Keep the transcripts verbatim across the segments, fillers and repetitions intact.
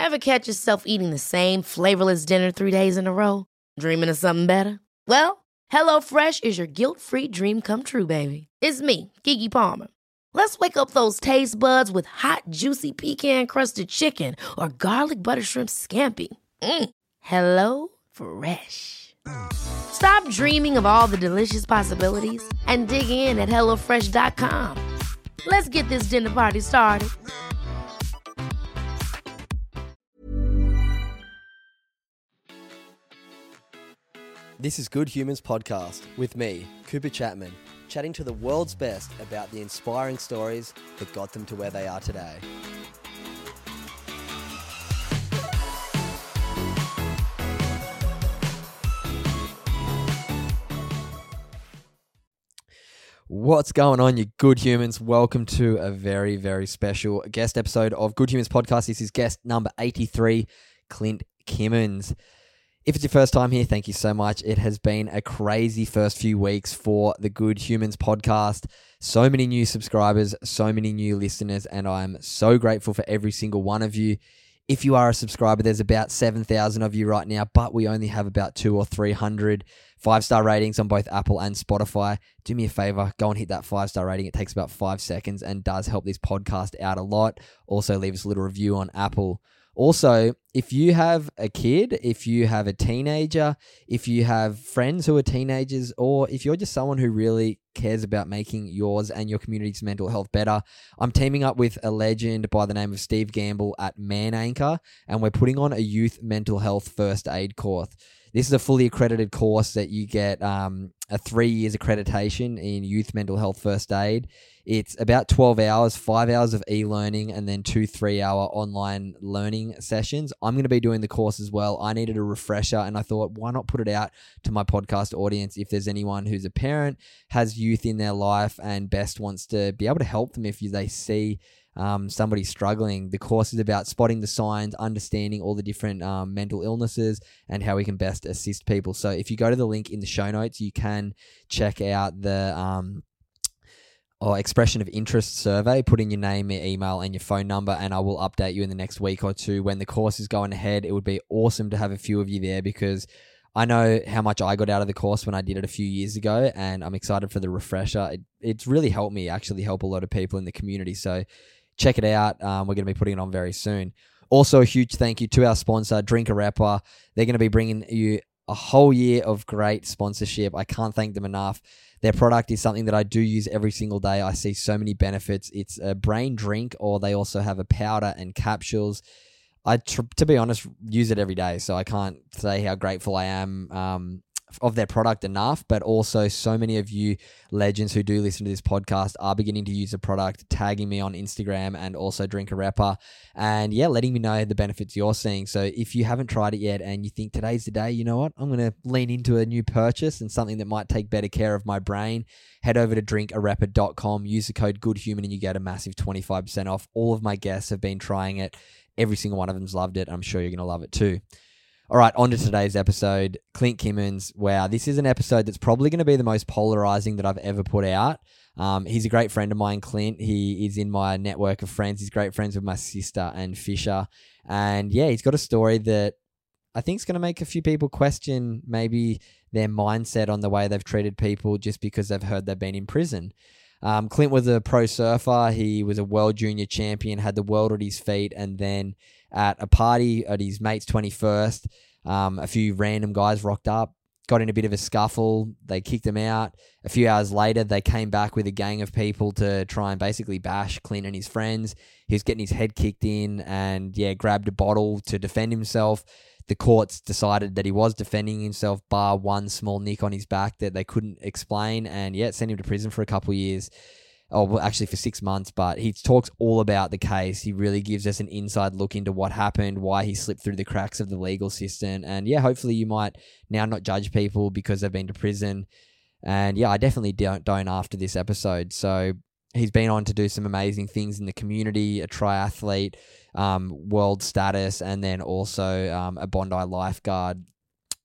Ever catch yourself eating the same flavorless dinner three days in a row? Dreaming of something better? Well, HelloFresh is your guilt-free dream come true, baby. It's me, Keke Palmer. Let's wake up those taste buds with hot, juicy pecan-crusted chicken or garlic butter shrimp scampi. Mm. Hello Fresh. Stop dreaming of all the delicious possibilities and dig in at hello fresh dot com. Let's get this dinner party started. This is Good Humans Podcast with me, Cooper Chapman, chatting to the world's best about the inspiring stories that got them to where they are today. What's going on, you good humans? Welcome to a very, very special guest episode of Good Humans Podcast. This is guest number eighty-three, Clint Kimmins. If it's your first time here, thank you so much. It has been a crazy first few weeks for the Good Humans Podcast. So many new subscribers, so many new listeners, and I'm so grateful for every single one of you. If you are a subscriber, there's about seven thousand of you right now, but we only have about two or three hundred five-star ratings on both Apple and Spotify. Do me a favor, go and hit that five-star rating. It takes about five seconds and does help this podcast out a lot. Also, leave us a little review on Apple. Also, if you have a kid, if you have a teenager, if you have friends who are teenagers, or if you're just someone who really cares about making yours and your community's mental health better, I'm teaming up with a legend by the name of Steve Gamble at Man Anchor, and we're putting on a youth mental health first aid course. This is a fully accredited course that you get um, a three years accreditation in youth mental health first aid. It's about twelve hours, five hours of e-learning, and then two three-hour online learning sessions. I'm going to be doing the course as well. I needed a refresher, and I thought, why not put it out to my podcast audience if there's anyone who's a parent, has youth in their life, and best wants to be able to help them if they see um, somebody struggling. The course is about spotting the signs, understanding all the different um, mental illnesses, and how we can best assist people. So if you go to the link in the show notes, you can check out the um, or expression of interest survey. Put in your name, your email, and your phone number, and I will update you in the next week or two when the course is going ahead. It would be awesome to have a few of you there because I know how much I got out of the course when I did it a few years ago, and I'm excited for the refresher. It, it's really helped me actually help a lot of people in the community. So check it out. Um, we're going to be putting it on very soon. Also, a huge thank you to our sponsor, Drink Arepa. They're going to be bringing you a whole year of great sponsorship. I can't thank them enough. Their product is something that I do use every single day. I see so many benefits. It's a brain drink, or they also have a powder and capsules. I, tr- to be honest, use it every day, so I can't say how grateful I am um, of their product enough, but also so many of you legends who do listen to this podcast are beginning to use the product, tagging me on Instagram and also Drink Arepa, and yeah, letting me know the benefits you're seeing. So if you haven't tried it yet and you think today's the day, you know what, I'm going to lean into a new purchase and something that might take better care of my brain, head over to drink arepa dot com, use the code GOODHUMAN, and you get a massive twenty-five percent off. All of my guests have been trying it. Every single one of them's loved it. I'm sure you're going to love it too. All right, on to today's episode. Clint Kimmins. Wow, this is an episode that's probably going to be the most polarizing that I've ever put out. Um, he's a great friend of mine, Clint. He is in my network of friends. He's great friends with my sister and Fisher. And yeah, he's got a story that I think is going to make a few people question maybe their mindset on the way they've treated people just because they've heard they've been in prison. Um, Clint was a pro surfer. He was a world junior champion, had the world at his feet, and then at a party at his mate's twenty-first, um, a few random guys rocked up, got in a bit of a scuffle. They kicked him out. A few hours later, they came back with a gang of people to try and basically bash Clint and his friends. He was getting his head kicked in and, yeah, grabbed a bottle to defend himself. The courts decided that he was defending himself, bar one small nick on his back that they couldn't explain, and yeah, sent him to prison for a couple of years. Oh, well, actually for six months, but he talks all about the case. He really gives us an inside look into what happened, why he slipped through the cracks of the legal system, and yeah, hopefully you might now not judge people because they've been to prison. And yeah, I definitely don't, don't after this episode. So he's been on to do some amazing things in the community, a triathlete, um, world status, and then also um, a Bondi lifeguard.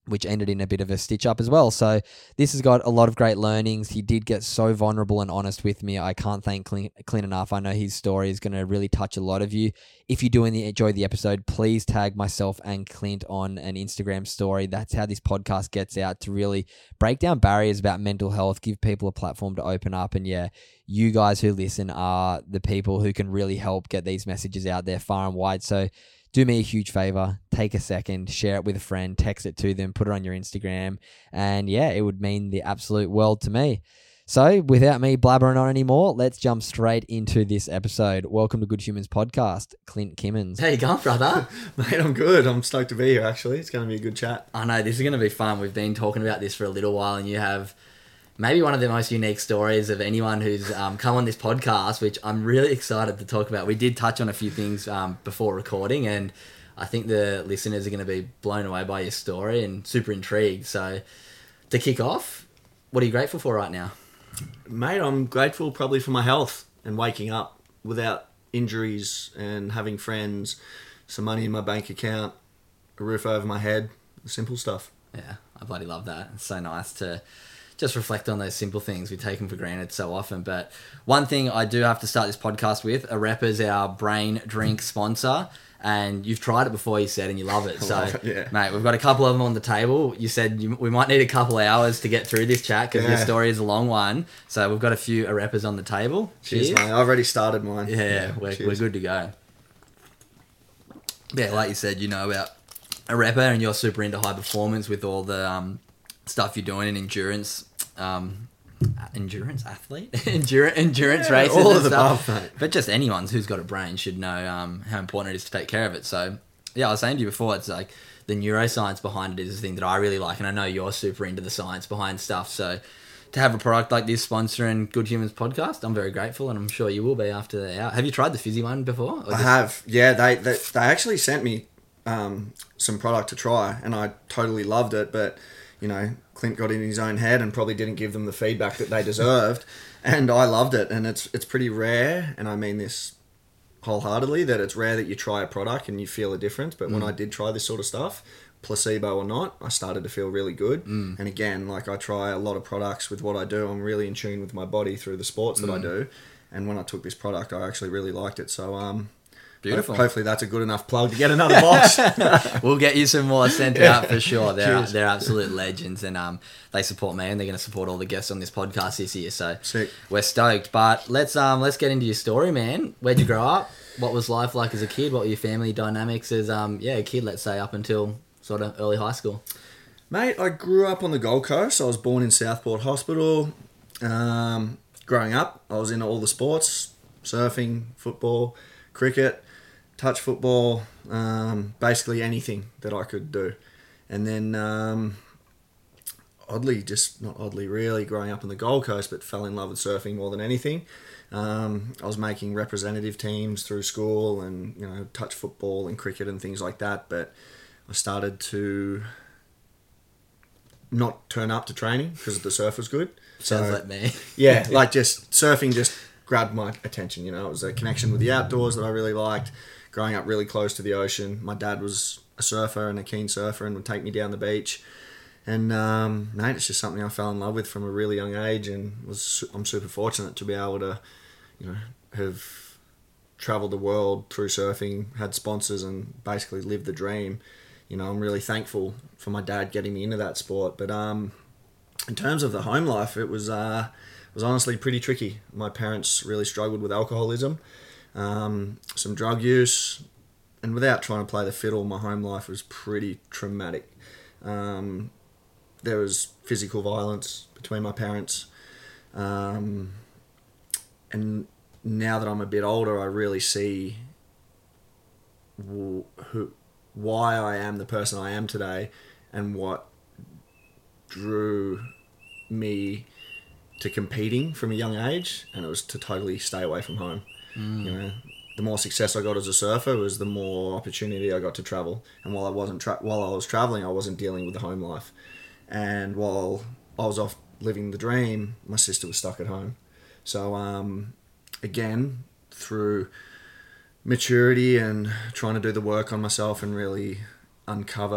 which ended in a bit of a stitch up as well. So this has got a lot of great learnings. He did get so vulnerable and honest with me. I can't thank Clint, Clint enough. I know his story is going to really touch a lot of you. If you do enjoy the episode, please tag myself and Clint on an Instagram story. That's how this podcast gets out, to really break down barriers about mental health, give people a platform to open up. And yeah, you guys who listen are the people who can really help get these messages out there far and wide. So do me a huge favor, take a second, share it with a friend, text it to them, put it on your Instagram, and yeah, it would mean the absolute world to me. So without me blabbering on anymore, let's jump straight into this episode. Welcome to Good Humans Podcast, Clint Kimmins. How you going, brother? Mate, I'm good. I'm stoked to be here, actually. It's going to be a good chat. I know, this is going to be fun. We've been talking about this for a little while, and you have maybe one of the most unique stories of anyone who's um, come on this podcast, which I'm really excited to talk about. We did touch on a few things um, before recording, and I think the listeners are going to be blown away by your story and super intrigued. So to kick off, what are you grateful for right now? Mate, I'm grateful probably for my health and waking up without injuries and having friends, some money in my bank account, a roof over my head, simple stuff. Yeah, I bloody love that. It's so nice to just reflect on those simple things. We take them for granted so often. But one thing I do have to start this podcast with, Arepa's our brain drink sponsor. And you've tried it before, you said, and you love it. So, it, yeah. Mate, we've got a couple of them on the table. You said you, we might need a couple of hours to get through this chat because yeah. your story is a long one. So we've got a few Arepas on the table. Cheers, Cheers. mate. I've already started mine. Yeah, yeah we're, we're good to go. Yeah, like you said, you know about Arepa, and you're super into high performance with all the um, stuff you're doing in endurance. Um, endurance athlete, endurance, endurance yeah, races, all and of the stuff. above, mate. But just anyone who's got a brain should know um, how important it is to take care of it. So, yeah, I was saying to you before, it's like the neuroscience behind it is the thing that I really like, and I know you're super into the science behind stuff. So, to have a product like this sponsoring Good Humans Podcast, I'm very grateful, and I'm sure you will be after they're out. Have you tried the fizzy one before? I have. Yeah, they, they they actually sent me um, some product to try, and I totally loved it. But you know, Clint got in his own head and probably didn't give them the feedback that they deserved. And I loved it. And it's it's pretty rare, and I mean this wholeheartedly, that it's rare that you try a product and you feel a difference. But mm. when I did try this sort of stuff, placebo or not, I started to feel really good. Mm. And again, like I try a lot of products with what I do. I'm really in tune with my body through the sports that mm. I do. And when I took this product, I actually really liked it. So, um... beautiful. Hopefully that's a good enough plug to get another box. We'll get you some more sent out for sure. They're they're absolute legends, and um they support me, and they're going to support all the guests on this podcast this year. So Sick. We're stoked. But let's um let's get into your story, man. Where'd you grow up? What was life like as a kid? What were your family dynamics as um yeah a kid? Let's say up until sort of early high school. Mate, I grew up on the Gold Coast. I was born in Southport Hospital. Um, growing up, I was into all the sports: surfing, football, cricket, touch football, um, basically anything that I could do. And then, um, oddly, just not oddly, really, growing up on the Gold Coast, but fell in love with surfing more than anything. Um, I was making representative teams through school, and you know, touch football and cricket and things like that. But I started to not turn up to training because the surf was good. Sounds so, like me. yeah, like just surfing just grabbed my attention. You know, it was a connection with the outdoors that I really liked. Growing up really close to the ocean, my dad was a surfer and a keen surfer, and would take me down the beach. And um, mate, it's just something I fell in love with from a really young age, and was I'm super fortunate to be able to, you know, have traveled the world through surfing, had sponsors, and basically lived the dream. You know, I'm really thankful for my dad getting me into that sport. But um, in terms of the home life, it was uh, it was honestly pretty tricky. My parents really struggled with alcoholism, um, some drug use, and without trying to play the fiddle, my home life was pretty traumatic. Um, there was physical violence between my parents, um, and now that I'm a bit older, I really see who. why I am the person I am today, and what drew me to competing from a young age, and it was to totally stay away from home. Mm. You know, the more success I got as a surfer was the more opportunity I got to travel, and while I wasn't tra- while I was traveling, I wasn't dealing with the home life, and while I was off living the dream, my sister was stuck at home. So um, again, through maturity and trying to do the work on myself and really uncover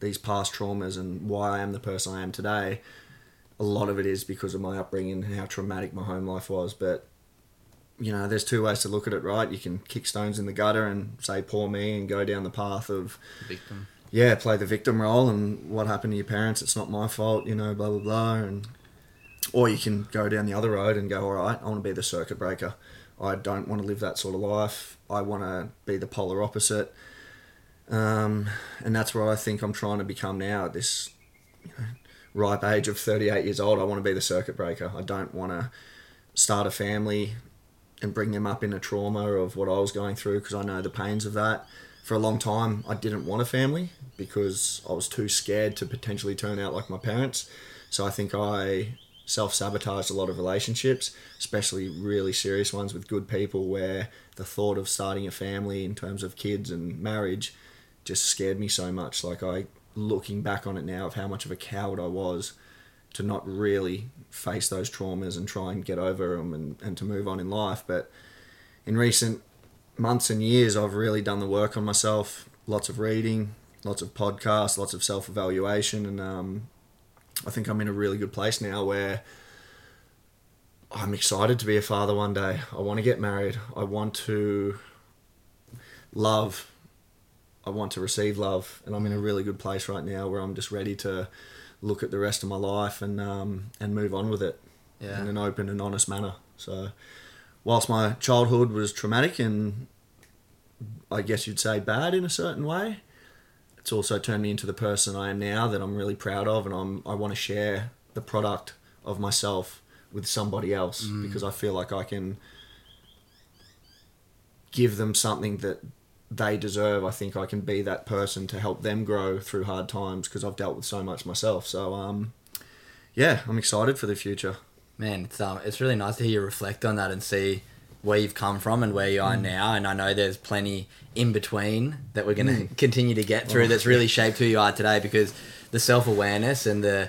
these past traumas and why I am the person I am today, a lot of it is because of my upbringing and how traumatic my home life was. But, you know, there's two ways to look at it, right? You can kick stones in the gutter and say, poor me, and go down the path of, Victim. yeah, play the victim role and what happened to your parents, it's not my fault, you know, blah, blah, blah. And or you can go down the other road and go, all right, I want to be the circuit breaker. I don't want to live that sort of life. I want to be the polar opposite. Um, and that's what I think I'm trying to become now at this, you know, ripe age of thirty-eight years old. I want to be the circuit breaker. I don't want to start a family and bring them up in a trauma of what I was going through, because I know the pains of that. For a long time, I didn't want a family because I was too scared to potentially turn out like my parents. So I think I self-sabotaged a lot of relationships, especially really serious ones with good people, where the thought of starting a family in terms of kids and marriage just scared me so much. Like, I, looking back on it now, of how much of a coward I was to not really face those traumas and try and get over them and, and to move on in life. But in recent months and years, I've really done the work on myself. Lots of reading, lots of podcasts, lots of self-evaluation, and um, I think I'm in a really good place now where I'm excited to be a father one day. I want to get married. I want to love. I want to receive love, and I'm in a really good place right now where I'm just ready to look at the rest of my life and um, and move on with it Yeah. in an open and honest manner. So, whilst my childhood was traumatic and I guess you'd say bad in a certain way, it's also turned me into the person I am now that I'm really proud of, and I'm I want to share the product of myself with somebody else mm. because I feel like I can give them something that they deserve. I think I can be that person to help them grow through hard times because I've dealt with so much myself. So, um, yeah, I'm excited for the future. Man, it's um, it's really nice to hear you reflect on that and see where you've come from and where you are mm. now. And I know there's plenty in between that we're going to mm. continue to get through oh, that's really shaped who you are today, because the self-awareness and the,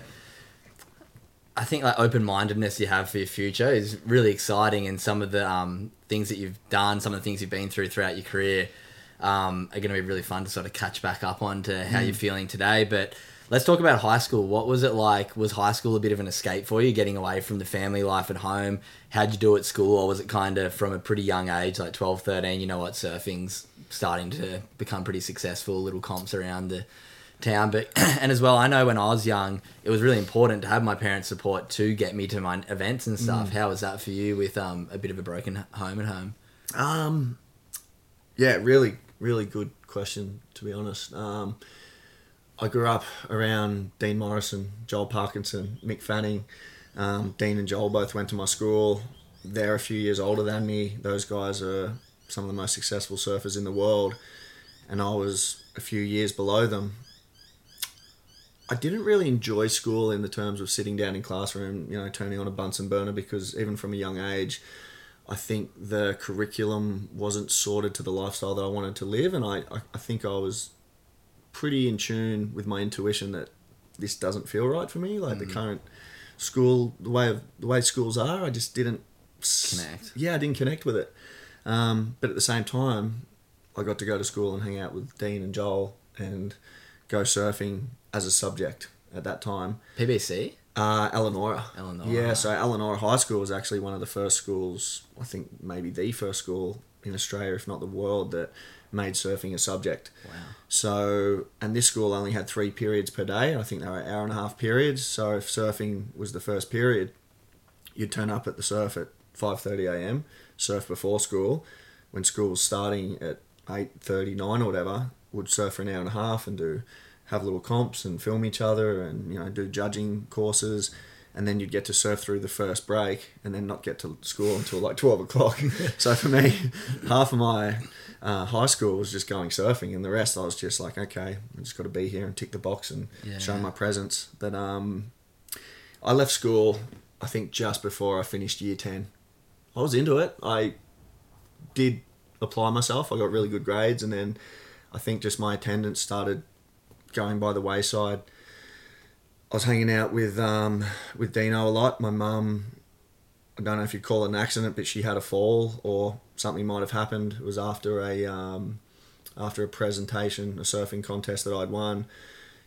I think, like, open-mindedness you have for your future is really exciting. And some of the um, things that you've done, some of the things you've been through throughout your career um, are going to be really fun to sort of catch back up on to how mm. you're feeling today. But let's talk about high school. What was it like? Was high school a bit of an escape for you, getting away from the family life at home? How'd you do at school? Or was it kind of from a pretty young age, like twelve, thirteen, you know what, surfing's starting to become pretty successful, little comps around the town? But and as well, I know when I was young, it was really important to have my parents' support to get me to my events and stuff. Mm. How was that for you with um, a bit of a broken home at home? Um, yeah, really, really good question, to be honest. Um, I grew up around Dean Morrison, Joel Parkinson, Mick Fanning. Um, Dean and Joel both went to my school. They're a few years older than me. Those guys are some of the most successful surfers in the world, and I was a few years below them. I didn't really enjoy school in the terms of sitting down in classroom, you know, turning on a Bunsen burner, because even from a young age, I think the curriculum wasn't sorted to the lifestyle that I wanted to live, and I, I, I think I was pretty in tune with my intuition that this doesn't feel right for me. Like mm. the current school, the way of the way schools are, I just didn't connect. Yeah, I didn't connect with it. Um, but at the same time, I got to go to school and hang out with Dean and Joel and go surfing as a subject at that time. P B C? Uh, Eleanor. Eleanor. Yeah, so Eleanor High School was actually one of the first schools, I think maybe the first school in Australia, if not the world, that made surfing a subject. Wow. So, and this school only had three periods per day. I think they were hour and a half periods. So if surfing was the first period, you'd turn up at the surf at five thirty a.m, surf before school. When school was starting at eight thirty, nine or whatever, would surf for an hour and a half and do have little comps and film each other and, you know, do judging courses. And then you'd get to surf through the first break and then not get to school until like twelve o'clock. So for me, half of my uh, high school was just going surfing, and the rest I was just like, okay, I just got to be here and tick the box and yeah. show my presence. But um, I left school, I think, just before I finished year ten. I was into it. I did apply myself. I got really good grades, and then I think just my attendance started going by the wayside. I was hanging out with um, with Dino a lot. My mum, I don't know if you'd call it an accident, but she had a fall or something might have happened. It was after a um, after a presentation, a surfing contest that I'd won.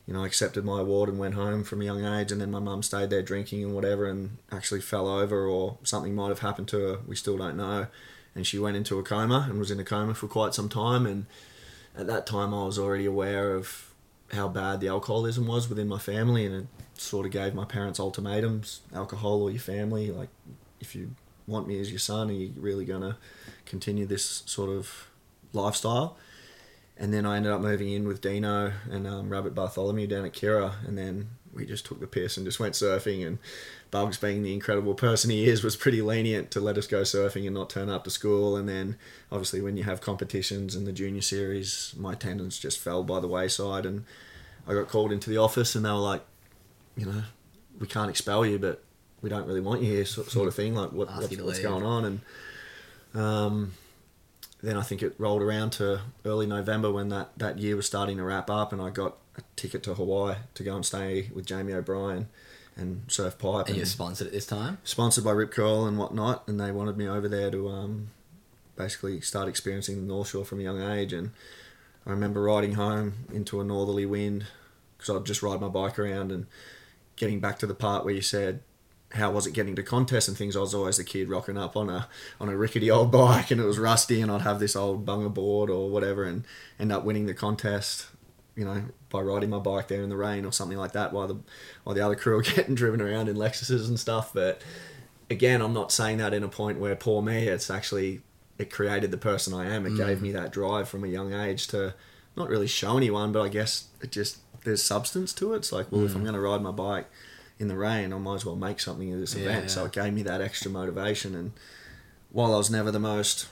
you know, I accepted my award and went home from a young age, and then my mum stayed there drinking and whatever and actually fell over, or something might have happened to her. We still don't know. And she went into a coma and was in a coma for quite some time. And at that time I was already aware of how bad the alcoholism was within my family, and it sort of gave my parents ultimatums: alcohol or your family. Like, if you want me as your son, are you really going to continue this sort of lifestyle? And then I ended up moving in with Dino and um, Rabbit Bartholomew down at Kirra, and then we just took the piss and just went surfing. And Bugs, being the incredible person he is, was pretty lenient to let us go surfing and not turn up to school. And then obviously when you have competitions in the junior series, my attendance just fell by the wayside, and I got called into the office and they were like, you know, we can't expel you, but we don't really want you here, sort of thing. Like, what, Ask what's, you to what's leave. going on? And um, then I think it rolled around to early November when that, that year was starting to wrap up, and I got a ticket to Hawaii to go and stay with Jamie O'Brien and surf pipe. And you're sponsored at this time? Sponsored by Rip Curl and whatnot, and they wanted me over there to um, basically start experiencing the North Shore from a young age. And I remember riding home into a northerly wind, because I'd just ride my bike around, and getting back to the part where you said, how was it getting to contests and things? I was always the kid rocking up on a on a rickety old bike, and it was rusty, and I'd have this old bunger board or whatever, and end up winning the contest, you know, by riding my bike there in the rain or something like that, while the while the other crew are getting driven around in Lexuses and stuff. But again, I'm not saying that in a point where poor me. It's actually, it created the person I am. It Mm. gave me that drive from a young age to not really show anyone, but I guess it just, there's substance to it. It's like, well, Mm. if I'm going to ride my bike in the rain, I might as well make something of this Yeah, event. yeah. So it gave me that extra motivation. And while I was never the most,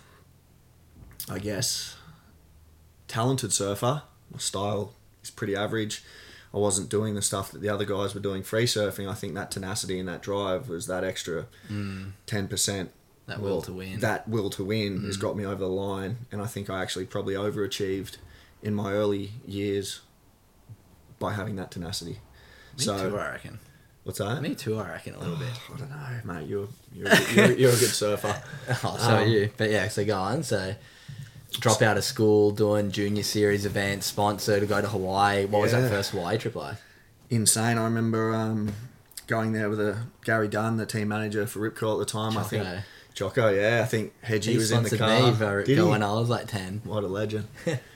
I guess, talented surfer, my style is pretty average. I wasn't doing the stuff that the other guys were doing free surfing. I think that tenacity and that drive was that extra Mm. ten percent. That will to win. That will to win Mm. has got me over the line. And I think I actually probably overachieved in my early years by having that tenacity. Me so, too, I reckon. What's that? Me too, I reckon, a little bit. I don't know, mate. You're you're a good, you're, you're a good surfer. Oh, so are Um, you. But yeah, so go on. So drop out of school, doing junior series events, sponsor to go to Hawaii. What was Yeah. that first Hawaii trip like? Insane. I remember um, going there with a Gary Dunn, the team manager for Rip Curl at the time. I think Choco. Jocko, yeah. I think Hedgie He was in the sponsored car. me for Did Rip he? when I was like ten. What a legend.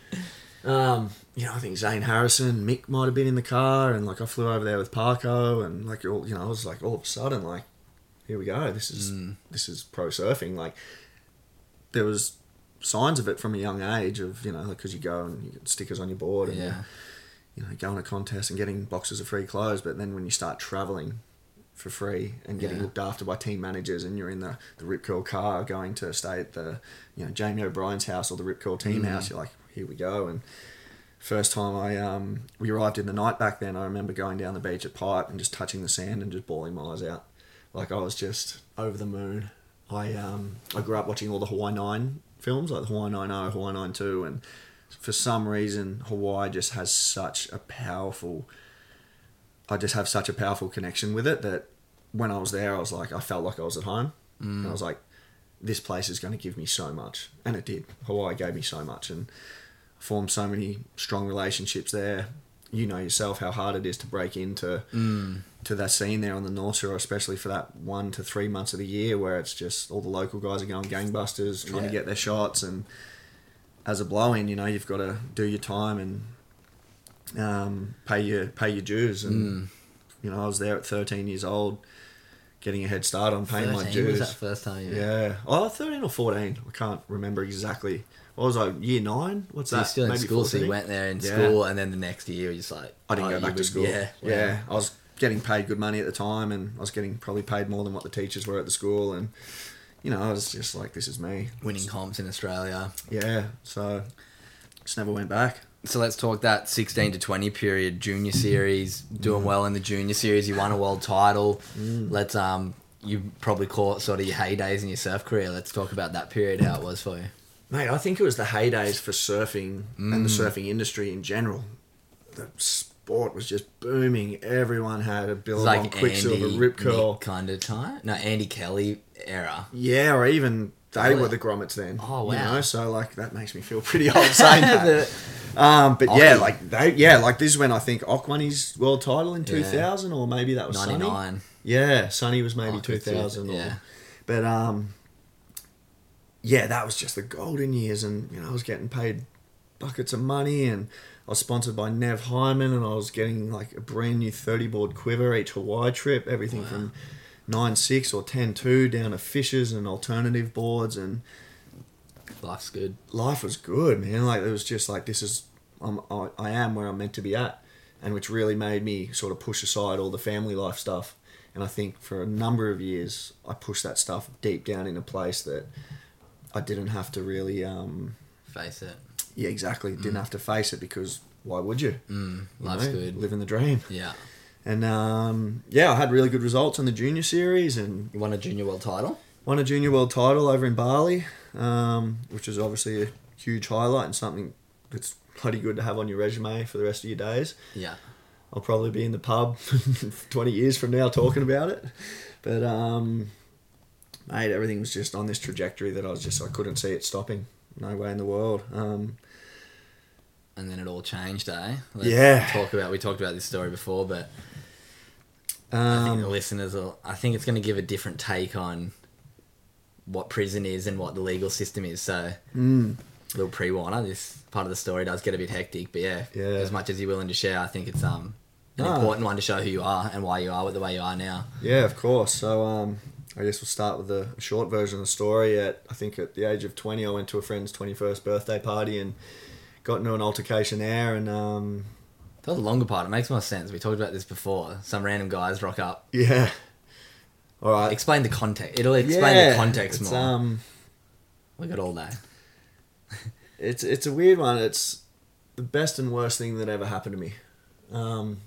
um, you know, I think Zane Harrison, Mick might have been in the car, and like I flew over there with Parko, and like all, you know, I was like all of a sudden like, here we go. This is Mm. this is pro surfing. Like there was signs of it from a young age of, you know, because you go and you get stickers on your board and Yeah. you know, going to contests and getting boxes of free clothes. But then when you start traveling for free and getting Yeah. looked after by team managers, and you're in the, the Rip Curl car going to stay at the, you know, Jamie O'Brien's house or the Rip Curl team Mm. house, you're like, here we go. And first time I um we arrived in the night back then, I remember going down the beach at Pipe and just touching the sand and just bawling my eyes out. Like I was just over the moon. I um I grew up watching all the Hawaii nine films, like the Hawaii nine oh, Hawaii nine two, and for some reason Hawaii just has such a powerful I just have such a powerful connection with it that when I was there I was like, I felt like I was at home. Mm. And I was like, this place is going to give me so much. And it did. Hawaii gave me so much, and formed so many strong relationships there. You know yourself how hard it is to break into Mm. to that scene there on the North Shore, especially for that one to three months of the year where it's just all the local guys are going gangbusters, trying Yeah. to get their shots, and as a blow-in, you know, you've got to do your time and um, pay your pay your dues. And Mm. you know, I was there at thirteen years old, getting a head start on paying my thirteen dues. was that first time you Yeah. Oh, thirteen or fourteen. I can't remember exactly. What was I, year nine? What's So that? you're still in Maybe school, so you fourteen? went there in Yeah. school, and then the next year you're just like... I didn't oh, go you back to would- school. Yeah. wow. Yeah. I was getting paid good money at the time, and I was getting probably paid more than what the teachers were at the school. And, you know, I was just like, this is me. Winning comps in Australia. Yeah. So, just never went back. So let's talk that sixteen to twenty period, junior series, doing well in the junior series. You won a world title. Mm. Let's um, you probably call it sort of your heydays in your surf career. Let's talk about that period, how it was for you. Mate, I think it was the heydays for surfing and the Mm. surfing industry in general. The sport was just booming. Everyone had a It's Billabong, like Quicksilver, Andy Rip Curl. Nick kind of time. No, Andy Kelly era. Yeah, or even They Oh, were yeah. the grommets then. Oh, wow. You know, so like that makes me feel pretty old saying that. Um, but yeah, Ockie. like they, yeah, like this is when I think Ock won his world title in two thousand, or maybe that was Sonny. ninety-nine. Yeah, Sonny was maybe Ock two was two- thousand. yeah. Or, but um, yeah, that was just the golden years, and you know I was getting paid buckets of money, and I was sponsored by Nev Hyman, and I was getting like a brand new thirty board quiver each Hawaii trip, everything Wow. from nine six or ten two down to Fishers and alternative boards, and Life's good. life was good, man. Like it was just like this is I'm, I, I am where I'm meant to be at, and which really made me sort of push aside all the family life stuff. And I think for a number of years I pushed that stuff deep down in a place that I didn't have to really um Face it. yeah exactly didn't have to face it, because why would you? Mm, You life's know, good. living the dream. Yeah. And um yeah, I had really good results in the junior series and You won a junior world title? won a junior world title over in Bali, um, which is obviously a huge highlight and something that's bloody good to have on your resume for the rest of your days. Yeah. I'll probably be in the pub twenty years from now talking about it. But, um, mate, everything was just on this trajectory that I was just, I couldn't see it stopping. No way in the world. Um, And then it all changed, eh? Let's Yeah. Talk about, we talked about this story before, but I think the um, listeners will, I think it's going to give a different take on what prison is and what the legal system is. So, mm, little pre-warner, this part of the story does get a bit hectic, but yeah, Yeah. as much as you're willing to share, I think it's um an Ah. important one to show who you are and why you are the way you are now. yeah, of course. So, um, I guess we'll start with the short version of the story. At I think at the age of twenty, I went to a friend's twenty-first birthday party and got into an altercation there. And um, That was the longer part. It makes more sense. We talked about this before. Some random guys rock up. yeah, all right. Explain the context. It'll explain Yeah, the context it's, more. Um, We got all day. it's it's a weird one. It's the best and worst thing that ever happened to me. Um,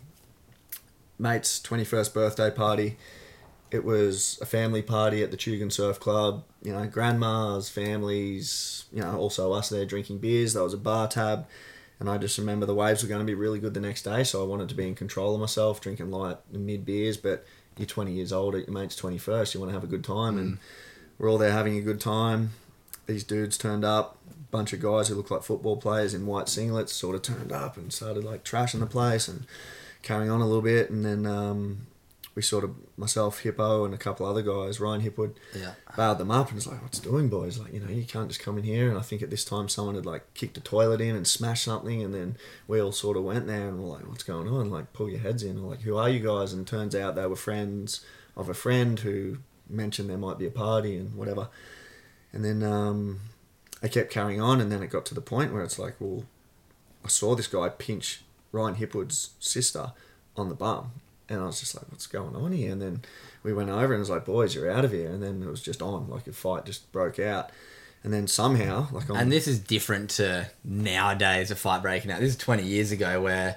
mate's twenty-first birthday party. It was a family party at the Tugun Surf Club. You know, grandmas, families, you know, also us there drinking beers. There was a bar tab. And I just remember the waves were going to be really good the next day. So I wanted to be in control of myself, drinking light and mid beers. But you're twenty years old at your mate's twenty-first. You want to have a good time. And we're all there having a good time. These dudes turned up. A bunch of guys who looked like football players in white singlets sort of turned up and started like trashing the place and carrying on a little bit. And then um, we sort of, myself, Hippo, and a couple other guys, Ryan Hipwood, Yeah. bailed them up and was like, what's doing, boys? Like, you know, you can't just come in here. And I think at this time someone had like kicked a toilet in and smashed something. And then we all sort of went there and were like, what's going on? Like, pull your heads in. Or like, who are you guys? And it turns out they were friends of a friend who mentioned there might be a party and whatever. And then um, I kept carrying on. And then it got to the point where it's like, well, I saw this guy pinch Ryan Hipwood's sister on the bum. And I was just like, what's going on here? And then we went over and it was like, boys, you're out of here. And then it was just on, like a fight just broke out. And then somehow, like, I'm, And this is different to nowadays, a fight breaking out. This is twenty years ago where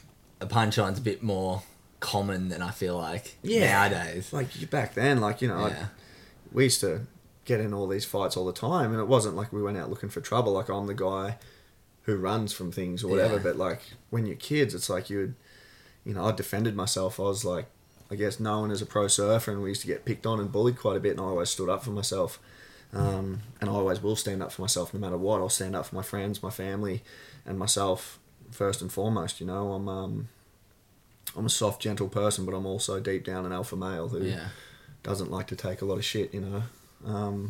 a punch on's a bit more common than I feel like Yeah. nowadays. like back then, like, you know, I- Yeah. we used to get in all these fights all the time. And it wasn't like we went out looking for trouble. Like, I'm the guy who runs from things or whatever. Yeah. But like, when you're kids, it's like you'd, you know, I defended myself. I was like, I guess known as a pro surfer, and we used to get picked on and bullied quite a bit, and I always stood up for myself. Um, and I always will stand up for myself no matter what. I'll stand up for my friends, my family, and myself first and foremost. You know, I'm um, I'm a soft, gentle person, but I'm also deep down an alpha male who Yeah. doesn't like to take a lot of shit. You know, um,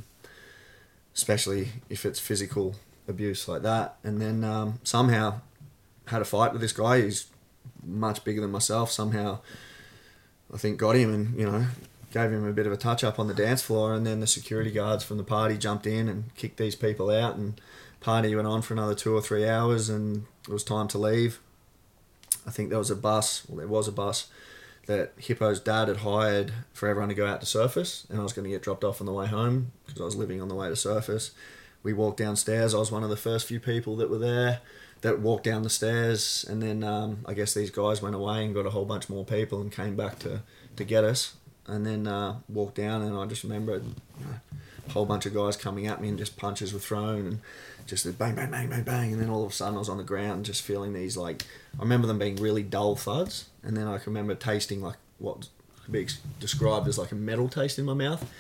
especially if it's physical abuse like that. And then um, somehow had a fight with this guy. He's much bigger than myself. Somehow, I think got him and, you know, gave him a bit of a touch up on the dance floor. And then the security guards from the party jumped in and kicked these people out. And party went on for another two or three hours, and it was time to leave. I think there was a bus. Well, there was a bus that Hippo's dad had hired for everyone to go out to surface, and I was going to get dropped off on the way home because I was living on the way to surface. We walked downstairs. I was one of the first few people that were there that walked down the stairs, and then um, I guess these guys went away and got a whole bunch more people and came back to, to get us, and then uh, walked down, and I just remember you know, a whole bunch of guys coming at me and just punches were thrown and just a bang, bang, bang, bang, bang, and then all of a sudden I was on the ground just feeling these, like, I remember them being really dull thuds, and then I can remember tasting like what could be described as like a metal taste in my mouth,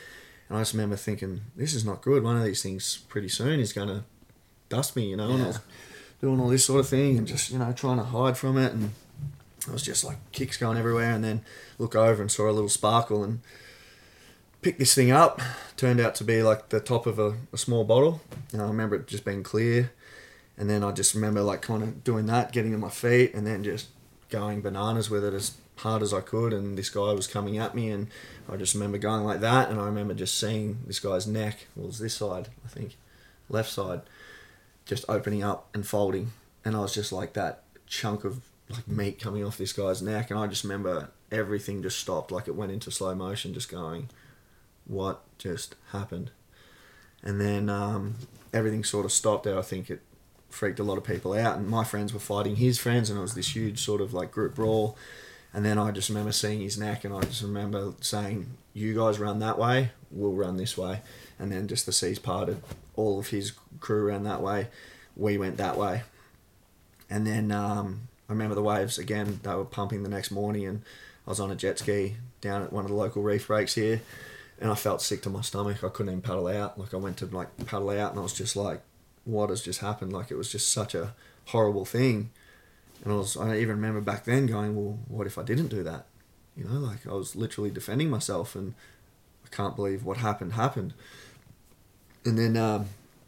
And I just remember thinking, this is not good. One of these things pretty soon is going to dust me, you know. And I was doing all this sort of thing and just, you know, trying to hide from it. And I was just like kicks going everywhere. And then look over and saw a little sparkle and picked this thing up. Turned out to be like the top of a, a small bottle. And I remember it just being clear. And then I just remember like kind of doing that, getting on my feet and then just going bananas with it as hard as I could. And this guy was coming at me and I just remember going like that. And I remember just seeing this guy's neck, well, it was this side, I think, left side, just opening up and folding. And I was just like that chunk of like meat coming off this guy's neck. And I just remember everything just stopped, like it went into slow motion, just going, what just happened? And then um, everything sort of stopped there. I think it freaked a lot of people out, and my friends were fighting his friends, and it was this huge sort of like group brawl. And then I just remember seeing his neck, and I just remember saying, you guys run that way, we'll run this way. And then just the seas parted, all of his crew ran that way, we went that way. And then um, I remember the waves again, they were pumping the next morning, and I was on a jet ski down at one of the local reef breaks here, and I felt sick to my stomach. I couldn't even paddle out. Like I went to like paddle out, and I was just like, what has just happened? Like it was just such a horrible thing. And I was, I even remember back then going, well, what if I didn't do that? You know, like I was literally defending myself, and I can't believe what happened happened. And then um,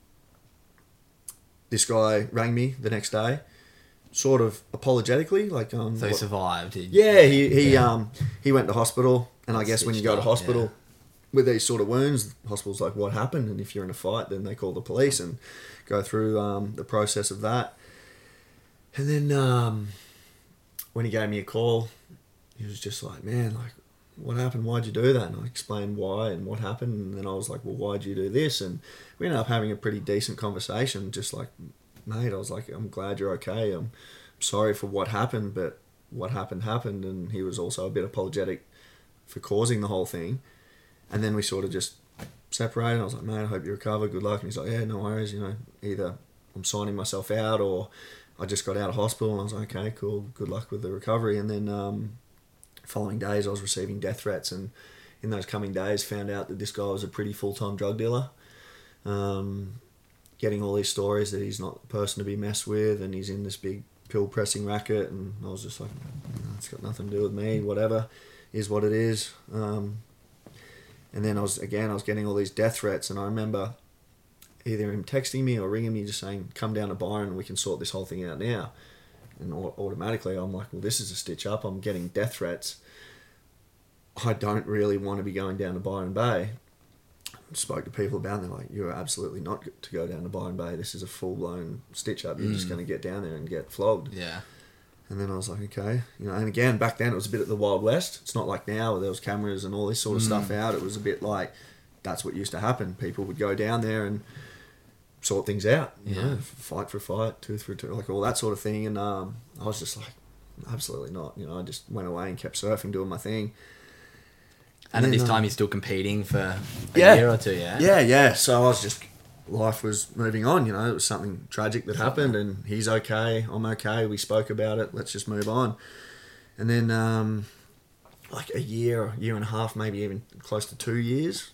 this guy rang me the next day, sort of apologetically, like um. So he what, survived. He, yeah, he he yeah. um he went to hospital, and I guess when you go to Stitched up, hospital. yeah. With these sort of wounds, the hospital's like, what happened? And if you're in a fight, then they call the police and go through um, the process of that. And then um, when he gave me a call, he was just like, man, like, what happened? Why'd you do that? And I explained why and what happened. And then I was like, well, why'd you do this? And we ended up having a pretty decent conversation. Just like, mate, I was like, I'm glad you're okay. I'm sorry for what happened, but what happened happened. And he was also a bit apologetic for causing the whole thing. And then we sort of just separated. I was like, man, I hope you recover. Good luck. And he's like, yeah, no worries. You know, either I'm signing myself out or I just got out of hospital. And I was like, okay, cool. Good luck with the recovery. And then um, following days, I was receiving death threats. And in those coming days, found out that this guy was a pretty full-time drug dealer. Um, getting all these stories that he's not the person to be messed with and he's in this big pill-pressing racket. And I was just like, no, it's got nothing to do with me. Whatever is what it is. Um, And then I was, again, I was getting all these death threats, and I remember either him texting me or ringing me just saying, come down to Byron and we can sort this whole thing out now. And automatically I'm like, well, this is a stitch up. I'm getting death threats. I don't really want to be going down to Byron Bay. I spoke to people about it, and they're like, you're absolutely not to go down to Byron Bay. This is a full-blown stitch up. You're mm. just going to get down there and get flogged. Yeah. And then I was like, okay, you know, and again, back then it was a bit of the Wild West. It's not like now where there was cameras and all this sort of mm. stuff out. It was a bit like, that's what used to happen. People would go down there and sort things out, you yeah. know, fight for fight, tooth for tooth, like all that sort of thing. And um, I was just like, absolutely not. You know, I just went away and kept surfing, doing my thing. And, and at then, this time, um, you're still competing for a yeah, year or two, yeah? Yeah, yeah. So I was just... life was moving on, you know, it was something tragic that happened and he's okay, I'm okay, we spoke about it, let's just move on. And then um, like a year, year and a half, maybe even close to two years,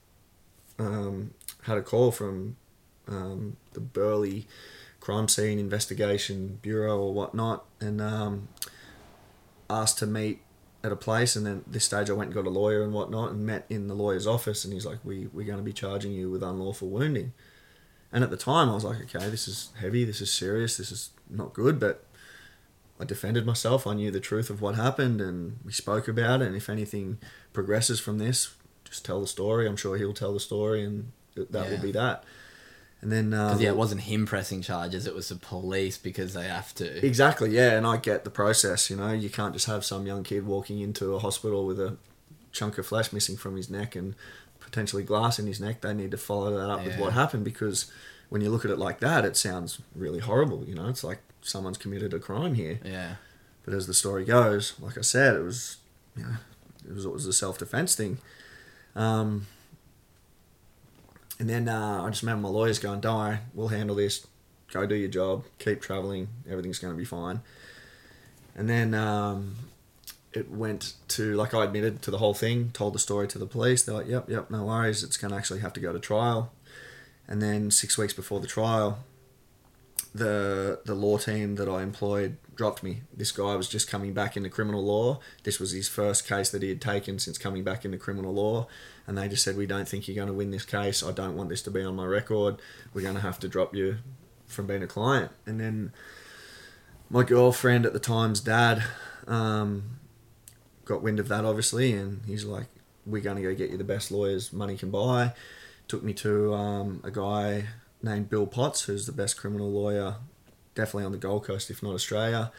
um, had a call from um, the Burleigh Crime Scene Investigation Bureau or whatnot and um, asked to meet at a place. And then at this stage I went and got a lawyer and whatnot and met in the lawyer's office, and he's like, we, we're going to be charging you with unlawful wounding. And at the time I was like, okay, this is heavy, this is serious, this is not good, but I defended myself. I knew the truth of what happened and we spoke about it, and if anything progresses from this, just tell the story. I'm sure he'll tell the story, and that yeah. will be that. And then uh, yeah, it wasn't him pressing charges, it was the police because they have to. Exactly, yeah, and I get the process, you know. You can't just have some young kid walking into a hospital with a chunk of flesh missing from his neck and potentially glass in his neck. They need to follow that up yeah. with what happened, because when you look at it like that, it sounds really horrible, you know. It's like someone's committed a crime here. Yeah. But as the story goes, like I said, it was, you know, it was, it was a self-defense thing. Um... And then uh, I just remember my lawyers going, don't worry, we'll handle this. Go do your job. Keep travelling. Everything's going to be fine. And then um, it went to, like, I admitted to the whole thing, told the story to the police. They're like, yep, yep, no worries. It's going to actually have to go to trial. And then six weeks before the trial, the the law team that I employed dropped me. This guy was just coming back into criminal law. This was his first case that he had taken since coming back into criminal law. And they just said, we don't think you're going to win this case. I don't want this to be on my record. We're going to have to drop you from being a client. And then my girlfriend at the time's dad um, got wind of that, obviously, and he's like, we're going to go get you the best lawyers money can buy. Took me to um, a guy named Bill Potts, who's the best criminal lawyer, definitely on the Gold Coast, if not Australia.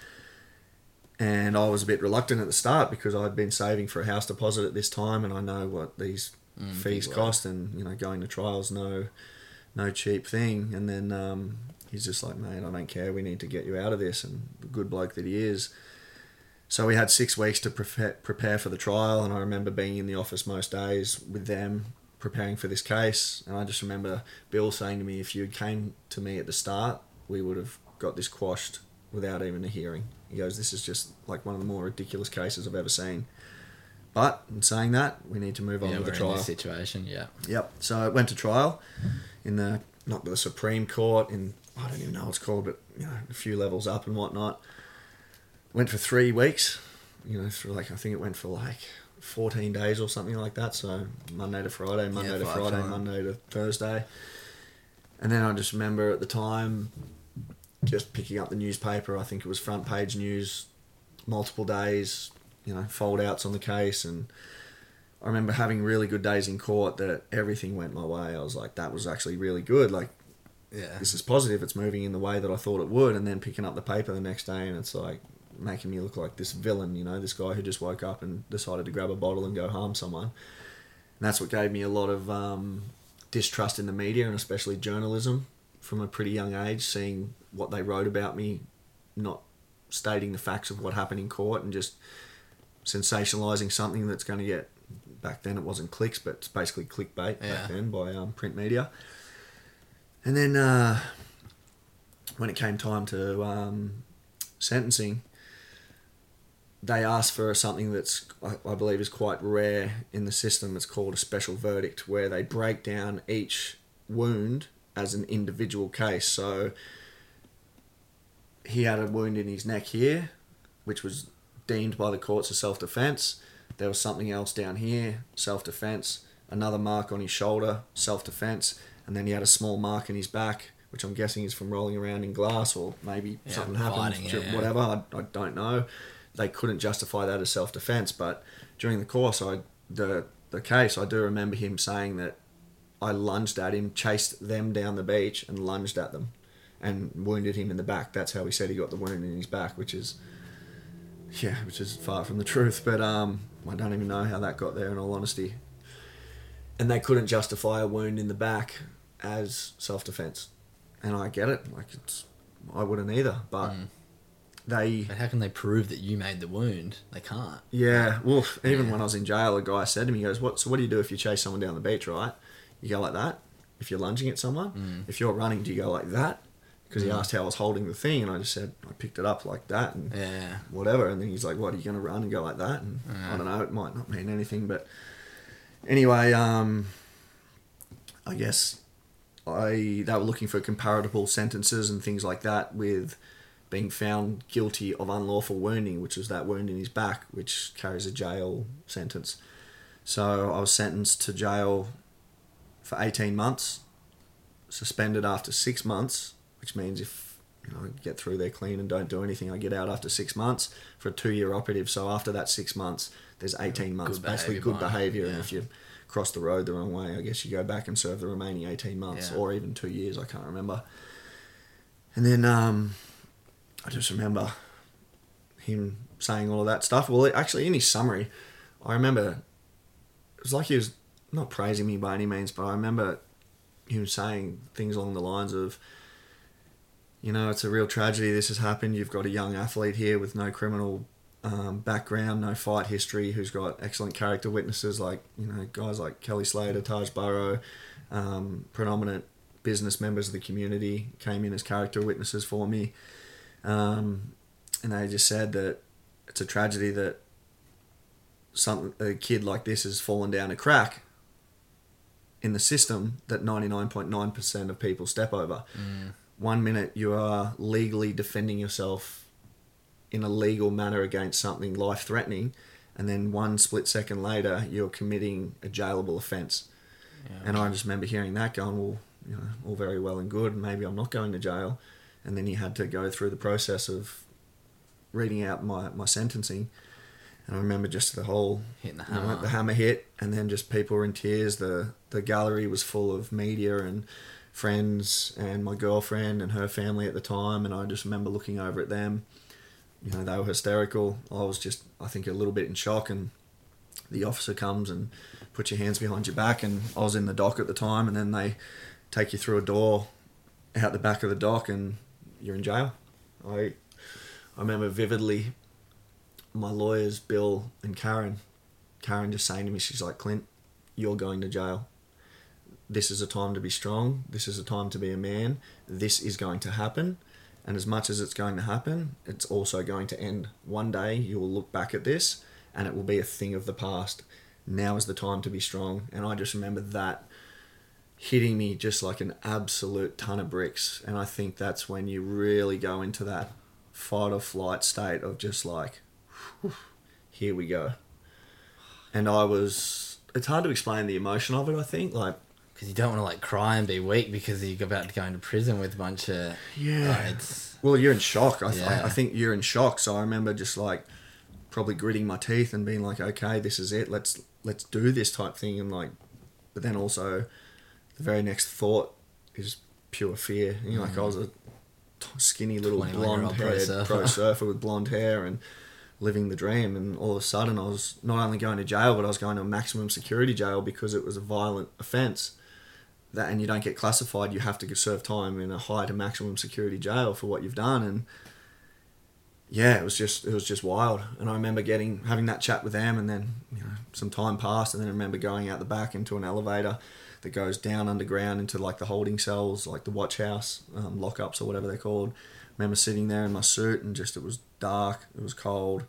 And I was a bit reluctant at the start because I'd been saving for a house deposit at this time, and I know what these mm, fees cost, and you know, going to trial's no, no cheap thing. And then um, he's just like, mate, I don't care. We need to get you out of this, and the good bloke that he is. So we had six weeks to prepare prepare for the trial, and I remember being in the office most days with them, preparing for this case. And I just remember Bill saying to me, if you came to me at the start, we would have got this quashed without even a hearing. He goes, this is just like one of the more ridiculous cases I've ever seen. But in saying that, we need to move on yeah, with the we're trial. in this situation, yeah. Yep. So it went to trial in the, not the Supreme Court, in, I don't even know what it's called, but you know, a few levels up and whatnot. Went for three weeks, you know, for like, I think it went for like fourteen days or something like that. So Monday to Friday, Monday Yeah, to five Friday, time. Monday to Thursday. And then I just remember at the time just picking up the newspaper. I think it was front page news, multiple days, you know, fold outs on the case. And I remember having really good days in court that everything went my way. I was like, that was actually really good. Like, Yeah. this is positive. It's moving in the way that I thought it would. And then picking up the paper the next day and it's like making me look like this villain, you know, this guy who just woke up and decided to grab a bottle and go harm someone. And that's what gave me a lot of um, distrust in the media and especially journalism from a pretty young age, seeing what they wrote about me, not stating the facts of what happened in court and just sensationalising something that's going to get, back then it wasn't clicks, but it's basically clickbait Yeah. back then by um, print media. And then uh, when it came time to um, sentencing, they asked for something that's, I, I believe, is quite rare in the system. It's called a special verdict, where they break down each wound as an individual case. So he had a wound in his neck here, which was deemed by the courts as self-defense. There was something else down here, self-defense. Another mark on his shoulder, self-defense. And then he had a small mark in his back, which I'm guessing is from rolling around in glass, or maybe Yeah, something happened, fighting, yeah, yeah. whatever. I, I don't know. They couldn't justify that as self-defense. But during the course, I the the case, I do remember him saying that I lunged at him, chased them down the beach, and lunged at them, and wounded him in the back. That's how he said he got the wound in his back, which is, yeah, which is far from the truth. But um, I don't even know how that got there, in all honesty. And they couldn't justify a wound in the back as self-defense, and I get it. Like, it's, I wouldn't either. But Mm. they, But how can they prove that you made the wound? They can't. yeah. Well, even Yeah. when I was in jail, a guy said to me, he goes, "What? So what do you do if you chase someone down the beach? Right? You go like that. If you're lunging at someone, Mm. if you're running, do you go like that?" Because he Mm. asked how I was holding the thing, and I just said I picked it up like that, and Yeah. whatever. And then he's like, "What? Are you going to run and go like that?" And Yeah. I don't know. It might not mean anything, but anyway, um, I guess I they were looking for comparable sentences and things like that with being found guilty of unlawful wounding, which was that wound in his back, which carries a jail sentence. So I was sentenced to jail for eighteen months, suspended after six months, which means if you know, I get through there clean and don't do anything, I get out after six months for a two-year operative. So after that six months, there's eighteen months, Good basically behaviour good bond, behaviour. yeah. And if you cross the road the wrong way, I guess you go back and serve the remaining eighteen months, Yeah. or even two years, I can't remember. And then um, I just remember him saying all of that stuff. Well, actually, in his summary, I remember it was like he was not praising me by any means, but I remember him saying things along the lines of, you know, it's a real tragedy this has happened. You've got a young athlete here with no criminal um, background, no fight history, who's got excellent character witnesses like, you know, guys like Kelly Slater, Taj Burrow, um, predominant business members of the community came in as character witnesses for me. Um, and they just said that it's a tragedy that some a kid like this has fallen down a crack in the system that ninety-nine point nine percent of people step over. Mm. One minute you are legally defending yourself in a legal manner against something life-threatening, and then one split second later you're committing a jailable offence. Yeah. And I just remember hearing that going, well, you know, all very well and good, maybe I'm not going to jail. And then you had to go through the process of reading out my, my sentencing. And I remember just the whole, Hitting the you know, hammer. the hammer hit, and then just people were in tears. The the gallery was full of media and friends and my girlfriend and her family at the time. And I just remember looking over at them. You know, they were hysterical. I was just, I think, a little bit in shock. And the officer comes and puts your hands behind your back. And I was in the dock at the time, and then they take you through a door out the back of the dock, and you're in jail. I I remember vividly my lawyers, Bill and Karen, Karen just saying to me, she's like, Clint, you're going to jail. This is a time to be strong. This is a time to be a man. This is going to happen. And as much as it's going to happen, it's also going to end. One day you will look back at this and it will be a thing of the past. Now is the time to be strong. And I just remember that hitting me just like an absolute ton of bricks. And I think that's when you really go into that fight or flight state of just like, whew, here we go. And I was, it's hard to explain the emotion of it, I think. Like, Because you don't want to like cry and be weak because you're about to go into prison with a bunch of... yeah. Uh, it's Well, you're in shock. I, th- Yeah. I think you're in shock. So I remember just like probably gritting my teeth and being like, okay, this is it. Let's let's do this type thing. And like, but then also the very next thought is pure fear. You know, like I was a t- skinny little blonde twenty-one-year-old pro haired surfer. pro surfer with blonde hair and living the dream. And all of a sudden I was not only going to jail, but I was going to a maximum security jail because it was a violent offence. That, and you don't get classified, you have to serve time in a high to maximum security jail for what you've done. And yeah, it was just it was just wild. And I remember getting having that chat with them, and then you know some time passed, and then I remember going out the back into an elevator that goes down underground into like the holding cells, like the watch house, um, lockups or whatever they're called. I remember sitting there in my suit, and just it was dark, it was cold.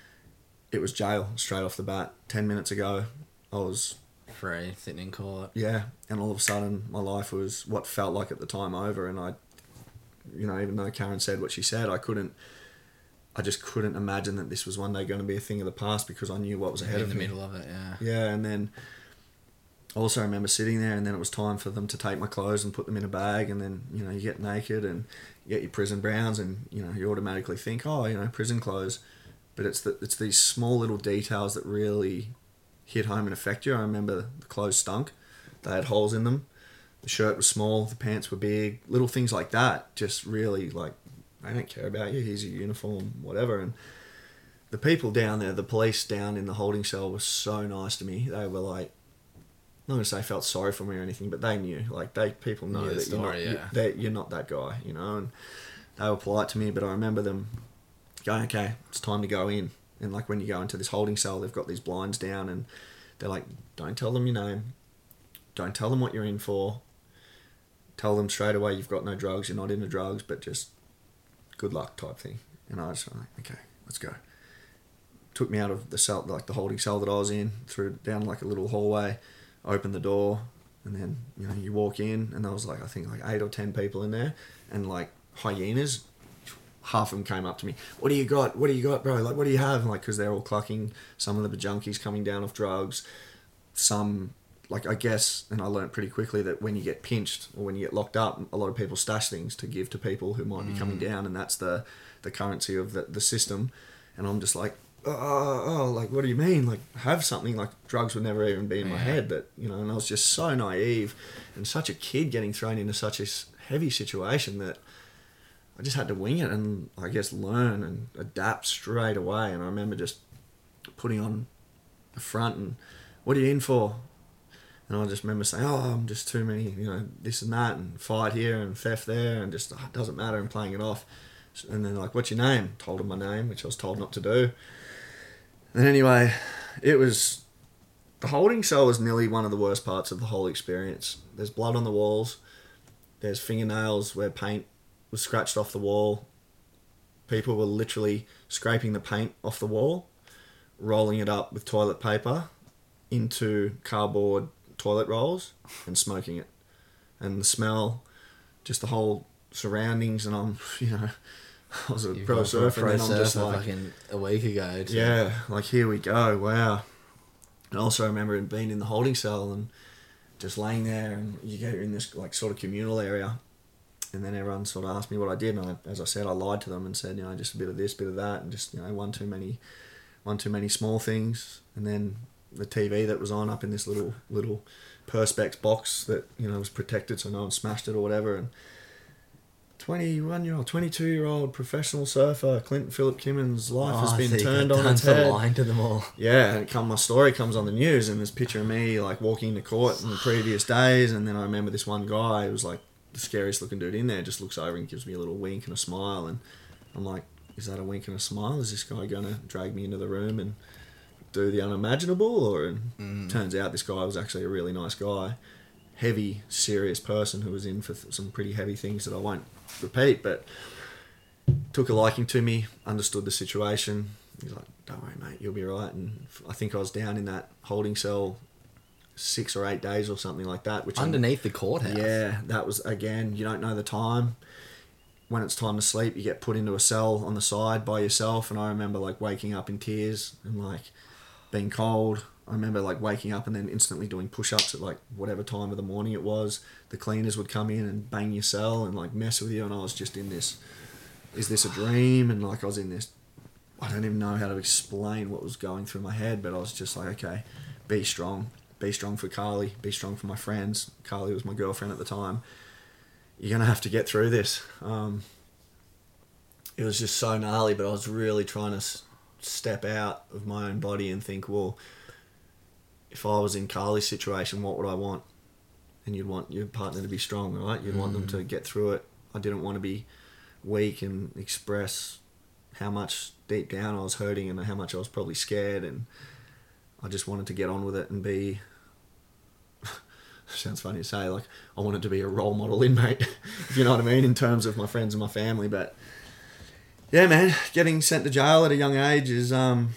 It was jail straight off the bat. Ten minutes ago, I was free, sitting in court. yeah, and all of a sudden my life was what felt like at the time over, and I, you know, even though Karen said what she said, I couldn't, I just couldn't imagine that this was one day going to be a thing of the past because I knew what was ahead in of the me. middle of it, yeah. Yeah, and then I also remember sitting there, and then it was time for them to take my clothes and put them in a bag, and then you know you get naked and you get your prison browns, and you know you automatically think, oh, you know, prison clothes, but it's the, it's these small little details that really hit home and affect you. I remember the clothes stunk. They had holes in them. The shirt was small. The pants were big. Little things like that just really like, I don't care about you. Here's your uniform, whatever. And the people down there, the police down in the holding cell were so nice to me. They were like, I'm not going to say felt sorry for me or anything, but they knew. Like, they people know Knew the that story, you're, not, yeah. you, that you're not that guy, you know. And they were polite to me, but I remember them going, okay, it's time to go in. And like when you go into this holding cell, they've got these blinds down, and they're like, don't tell them your name. Don't tell them what you're in for. Tell them straight away you've got no drugs, you're not into drugs, but just good luck type thing. And I was like, okay, let's go. Took me out of the cell, like the holding cell that I was in, through down like a little hallway, opened the door, and then, you know, you walk in, and there was like, I think like eight or ten people in there, and like hyenas. Half of them came up to me. What do you got? What do you got, bro? Like, what do you have? Like, because they're all clucking. Some of them are junkies coming down off drugs. Some, like, I guess, and I learned pretty quickly that when you get pinched or when you get locked up, a lot of people stash things to give to people who might be coming down, and that's the, the currency of the, the system. And I'm just like, oh, oh, like, what do you mean? Like, have something. Like, drugs would never even be in my Yeah. head. That, you know, and I was just so naive and such a kid getting thrown into such a s- heavy situation that I just had to wing it and I guess learn and adapt straight away. And I remember just putting on the front and, what are you in for? And I just remember saying, oh, I'm just too many, you know, this and that, and fight here and theft there, and just, oh, it doesn't matter, and playing it off. And then like, what's your name? Told them my name, which I was told not to do. And anyway, it was, the holding cell was nearly one of the worst parts of the whole experience. There's blood on the walls. There's fingernails where paint was scratched off the wall. People were literally scraping the paint off the wall rolling it up with toilet paper into cardboard toilet rolls and smoking it. And the smell, just the whole surroundings, and I'm, you know, I was a You've pro gone from a surfer, pro and then I'm just surfer like, fucking a week ago. To, yeah, like here we go, wow. And also I remember being in the holding cell and just laying there, and you get in this like sort of communal area, and then everyone sort of asked me what I did, and I, as I said, I lied to them and said, you know, just a bit of this, bit of that, and just, you know, one too many, one too many small things. And then the T V that was on up in this little little perspex box that, you know, was protected so no one smashed it or whatever, and twenty-one year old, twenty-two year old professional surfer Clinton Philip Kimmins' life Oh, has I been see, turned got on done its to head. lying to them all. Yeah, and it come, my story comes on the news, and there's a picture of me like walking into court in the previous days, and then I remember this one guy who was like the scariest looking dude in there, just looks over and gives me a little wink and a smile, and I'm like, is that a wink and a smile? Is this guy gonna drag me into the room and do the unimaginable? Or and Mm. turns out this guy was actually a really nice guy, heavy, serious person who was in for th- some pretty heavy things that I won't repeat, but took a liking to me, understood the situation. He's like, don't worry, mate, you'll be right. And I think I was down in that holding cell six or eight days or something like that. Which I'm- Underneath the courthouse. yeah, that was, again, you don't know the time. When it's time to sleep, you get put into a cell on the side by yourself. And I remember like waking up in tears and like being cold. I remember like waking up and then instantly doing push-ups at like whatever time of the morning it was. The cleaners would come in and bang your cell and like mess with you. And I was just in this, is this a dream? And like I was in this, I don't even know how to explain what was going through my head, but I was just like, okay, be strong. Be strong for Carly. Be strong for my friends. Carly was my girlfriend at the time. You're going to have to get through this. Um, it was just so gnarly, but I was really trying to s- step out of my own body and think, well, if I was in Carly's situation, what would I want? And you'd want your partner to be strong, right? You'd want them to get through it. I didn't want to be weak and express how much deep down I was hurting and how much I was probably scared, and I just wanted to get on with it and be, sounds funny to say, like I wanted to be a role model inmate, if you know what I mean, in terms of my friends and my family. But yeah, man, getting sent to jail at a young age is um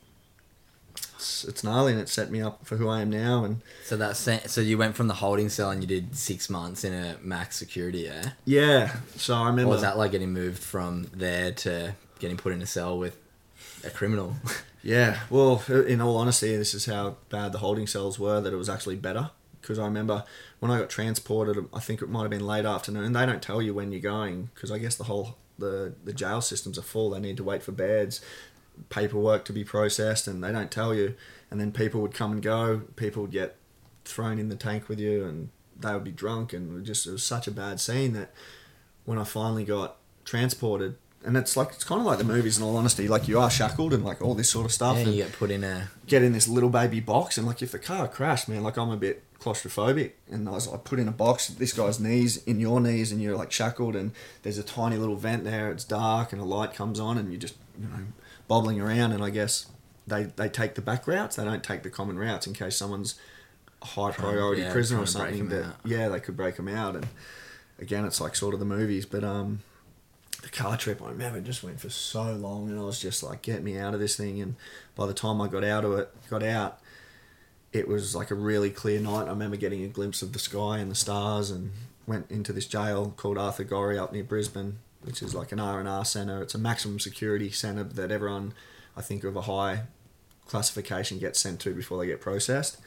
it's, it's gnarly, and it set me up for who I am now. And So that sen- so you went from the holding cell and you did six months in a max security, yeah? yeah, so I remember, Or was that like getting moved from there to getting put in a cell with a criminal? yeah, well, in all honesty, this is how bad the holding cells were, that it was actually better. Because I remember when I got transported, I think it might have been late afternoon. They don't tell you when you're going, because I guess the whole the, the jail systems are full. They need to wait for beds, paperwork to be processed, and they don't tell you. And then people would come and go. People would get thrown in the tank with you, and they would be drunk, and it was just it was such a bad scene that when I finally got transported, and it's like it's kind of like the movies, in all honesty. Like you are shackled and like all this sort of stuff, Yeah, and you get put in a... get in this little baby box, and like if the car crashed, man, like I'm a bit claustrophobic, and I was like put in a box, this guy's knees in your knees, and you're like shackled, and there's a tiny little vent there, it's dark, and a light comes on, and you're just, you know, bobbling around. And I guess they they take the back routes, they don't take the common routes in case someone's a high priority yeah, prisoner or trying to break something 'em that out. yeah, they could break them out. And again, it's like sort of the movies. But um the car trip, I remember, just went for so long, and I was just like, get me out of this thing. And by the time I got out of it, got out, it was like a really clear night. I remember getting a glimpse of the sky and the stars, and went into this jail called Arthur Gorrie up near Brisbane, which is like an R and R centre. It's a maximum security centre that everyone, I think, of a high classification gets sent to before they get processed.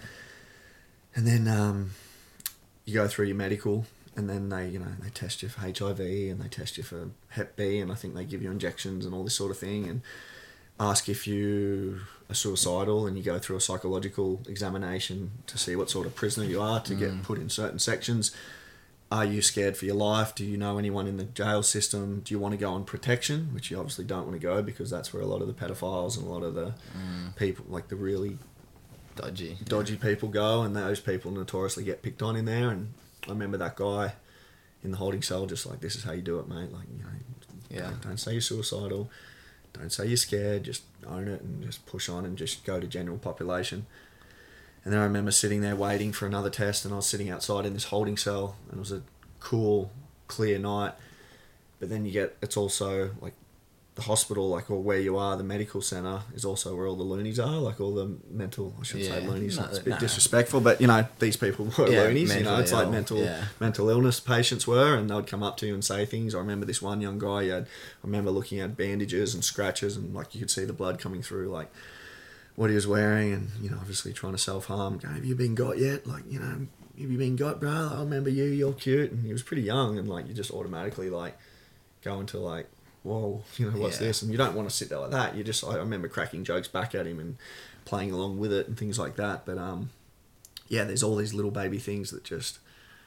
And then um, you go through your medical, and then they, you know, they test you for H I V, and they test you for Hep B, and I think they give you injections and all this sort of thing, and ask if you are suicidal, and you go through a psychological examination to see what sort of prisoner you are, to get put in certain sections. Are you scared for your life? Do you know anyone in the jail system? Do you want to go on protection, which you obviously don't want to go, because that's where a lot of the pedophiles and a lot of the people, like the really Dodgy. dodgy people go, and those people notoriously get picked on in there. And I remember that guy in the holding cell just like, this is how you do it, mate. Like, you know, Yeah. don't, don't say you're suicidal, don't say you're scared, just own it and just push on and just go to general population. And then I remember sitting there waiting for another test, and I was sitting outside in this holding cell, and it was a cool, clear night. But then you get, it's also like the hospital, like, or where you are, the medical centre is also where all the loonies are, like all the mental, I shouldn't say Yeah. loonies, No, it's a bit no. disrespectful, but, you know, these people were Yeah, loonies, you know, mentally it's like ill, mental yeah. mental illness patients were, and they would come up to you and say things. I remember this one young guy, he had, I remember looking at bandages and scratches, and, like, you could see the blood coming through, like, what he was wearing, and, you know, obviously trying to self-harm, going, have you been got yet? Like, you know, have you been got, bro? I remember you, you're cute, and he was pretty young, and, like, you just automatically, like, go into, like, whoa, you know, what's Yeah. this? And you don't want to sit there like that. You just, I remember cracking jokes back at him and playing along with it and things like that. But, um, yeah, there's all these little baby things that just,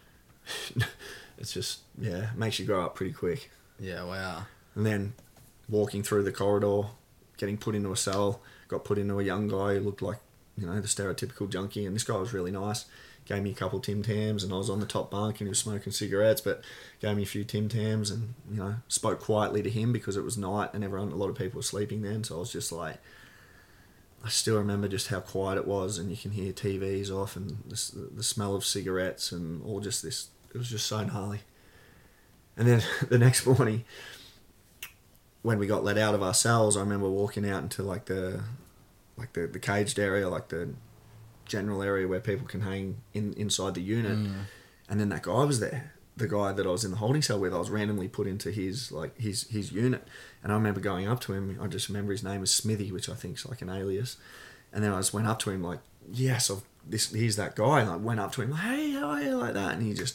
it's just, yeah, makes you grow up pretty quick. Yeah, wow. And then walking through the corridor, getting put into a cell, got put into a young guy who looked like, you know, the stereotypical junkie. And this guy was really nice. Gave me a couple Tim Tams, and I was on the top bunk and he was smoking cigarettes, but gave me a few Tim Tams, and, you know, spoke quietly to him because it was night and everyone, a lot of people were sleeping then. So I was just like, I still remember just how quiet it was, and you can hear T Vs off, and the, the smell of cigarettes, and all just this, it was just so gnarly. And then the next morning, when we got let out of our cells, I remember walking out into like the, like the, the caged area, like the general area where people can hang in inside the unit, mm. and then that guy was there, the guy that I was in the holding cell with. I was randomly put into his like his his unit, and I remember going up to him. I just remember his name was Smithy, which I think is like an alias, and then I just went up to him like, yes, I've, this he's that guy, and I went up to him like, hey, how are you, like that, and he just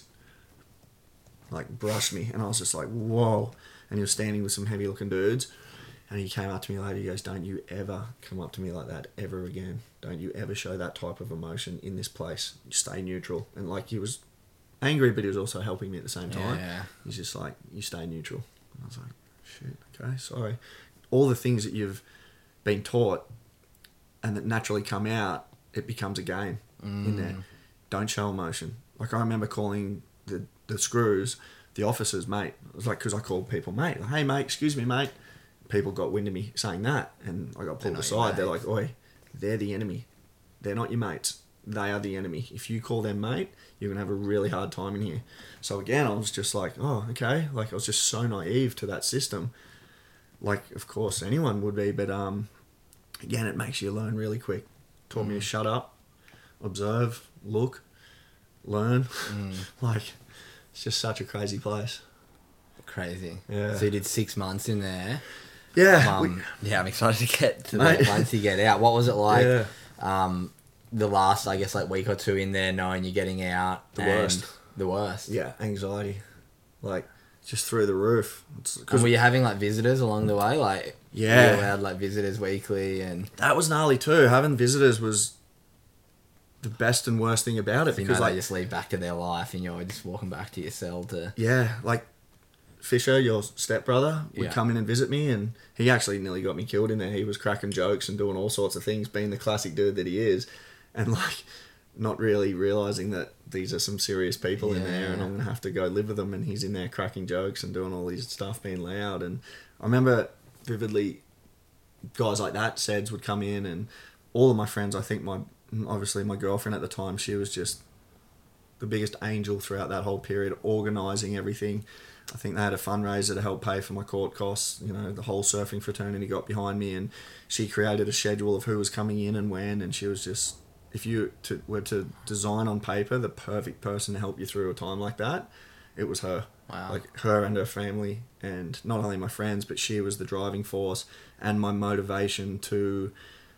like brushed me, and I was just like, whoa. And he was standing with some heavy looking dudes. And he came up to me later, he goes, don't you ever come up to me like that ever again. Don't you ever show that type of emotion in this place. You stay neutral. And, like, he was angry, but he was also helping me at the same time. Yeah. He's just like, you stay neutral. And I was like, shit, okay, sorry. All the things that you've been taught and that naturally come out, it becomes a game mm. in there. Don't show emotion. Like, I remember calling the, the screws the officers, mate. It was like, because I called people, mate. Like, hey, mate, excuse me, mate. People got wind of me saying that, and I got pulled aside. They're like, oi, they're the enemy. They're not your mates. They are the enemy. If you call them mate, you're going to have a really hard time in here. So again, I was just like, oh, okay. Like, I was just so naive to that system. Like, of course, anyone would be, but um, again, it makes you learn really quick. Taught mm. me to shut up, observe, look, learn. Mm. Like, it's just such a crazy place. Crazy. Yeah. So you did six months in there. Yeah. Um, we, yeah, I'm excited to get to Mate. that once you get out. What was it like? Yeah. Um, the last, I guess, like week or two in there, knowing you're getting out. The and worst. The worst. Yeah, anxiety, like just through the roof. It's, And were you having like visitors along the way? Like, yeah, you allowed like visitors weekly, and that was gnarly too. Having visitors was the best and worst thing about it, so, you because know, like they just leave back to their life, and you're just walking back to your cell to. Yeah, like Fisher, your stepbrother, would Yeah. come in and visit me, and he actually nearly got me killed in there. He was cracking jokes and doing all sorts of things, being the classic dude that he is, and like not really realizing that these are some serious people in there, and I'm gonna have to go live with them. And he's in there cracking jokes and doing all these stuff, being loud. And I remember vividly, guys like that, Seds, would come in, and all of my friends. I think my obviously my girlfriend at the time, she was just the biggest angel throughout that whole period, organising everything. I think they had a fundraiser to help pay for my court costs. You know, the whole surfing fraternity got behind me, and she created a schedule of who was coming in and when. And she was just, if you to, were to design on paper the perfect person to help you through a time like that, it was her. Wow. Like her and her family, and not only my friends, but she was the driving force and my motivation to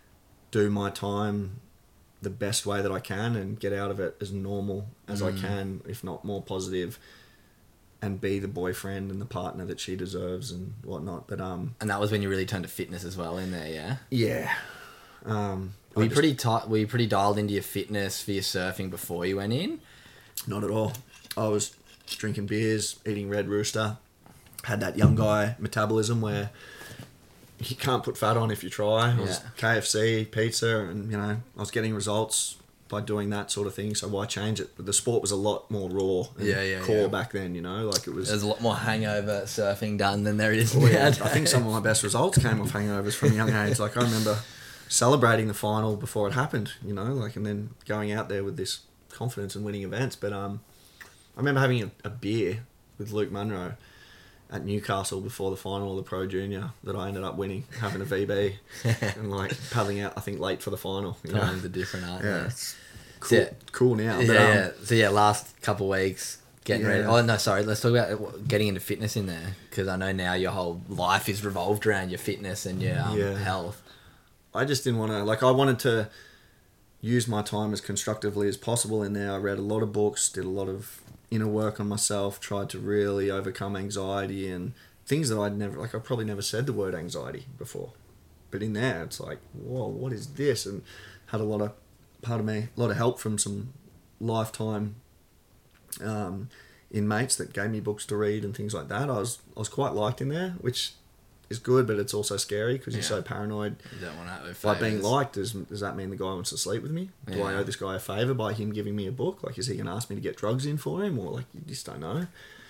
do my time the best way that I can and get out of it as normal as mm. I can, if not more positive, and be the boyfriend and the partner that she deserves and whatnot. But um, and that was when you really turned to fitness as well in there, yeah. Yeah. Um, were you just, pretty tight? Were you pretty dialed into your fitness for your surfing before you went in? Not at all. I was drinking beers, eating Red Rooster. Had that young guy metabolism where you can't put fat on if you try. It was Yeah. K F C, pizza, and you know I was getting results by doing that sort of thing. So why change it? But the sport was a lot more raw and Yeah, yeah, core yeah. back then. You know, like it was. There's a lot more hangover surfing done than there is Oh, yeah. now. I think some of my best results came off hangovers from a young age. Like I remember celebrating the final before it happened. You know, like and then going out there with this confidence and winning events. But um, I remember having a, a beer with Luke Munro, at Newcastle before the final of the Pro Junior that I ended up winning, having a V B and like paddling out, I think, late for the final. You know? Times are different, aren't Yeah, they? it's cool, So, yeah. cool now. Yeah, but, um, yeah. So yeah, last couple of weeks getting Yeah. ready. Oh no, sorry. Let's talk about getting into fitness in there, because I know now your whole life is revolved around your fitness and your um, Yeah. health. I just didn't want to, like, I wanted to use my time as constructively as possible in there. I read a lot of books, did a lot of inner work on myself, tried to really overcome anxiety and things that I'd never, like, I probably never said the word anxiety before. But in there, it's like, whoa, what is this? And had a lot of, part of me, a lot of help from some lifetime um, inmates that gave me books to read and things like that. I was, I was quite liked in there, which is good, but it's also scary because you're Yeah. so paranoid. You don't want to have By being favours. liked, does, does that mean the guy wants to sleep with me? Do I Yeah. owe this guy a favour by him giving me a book? Like, is he going to ask me to get drugs in for him? Or, like, you just don't know.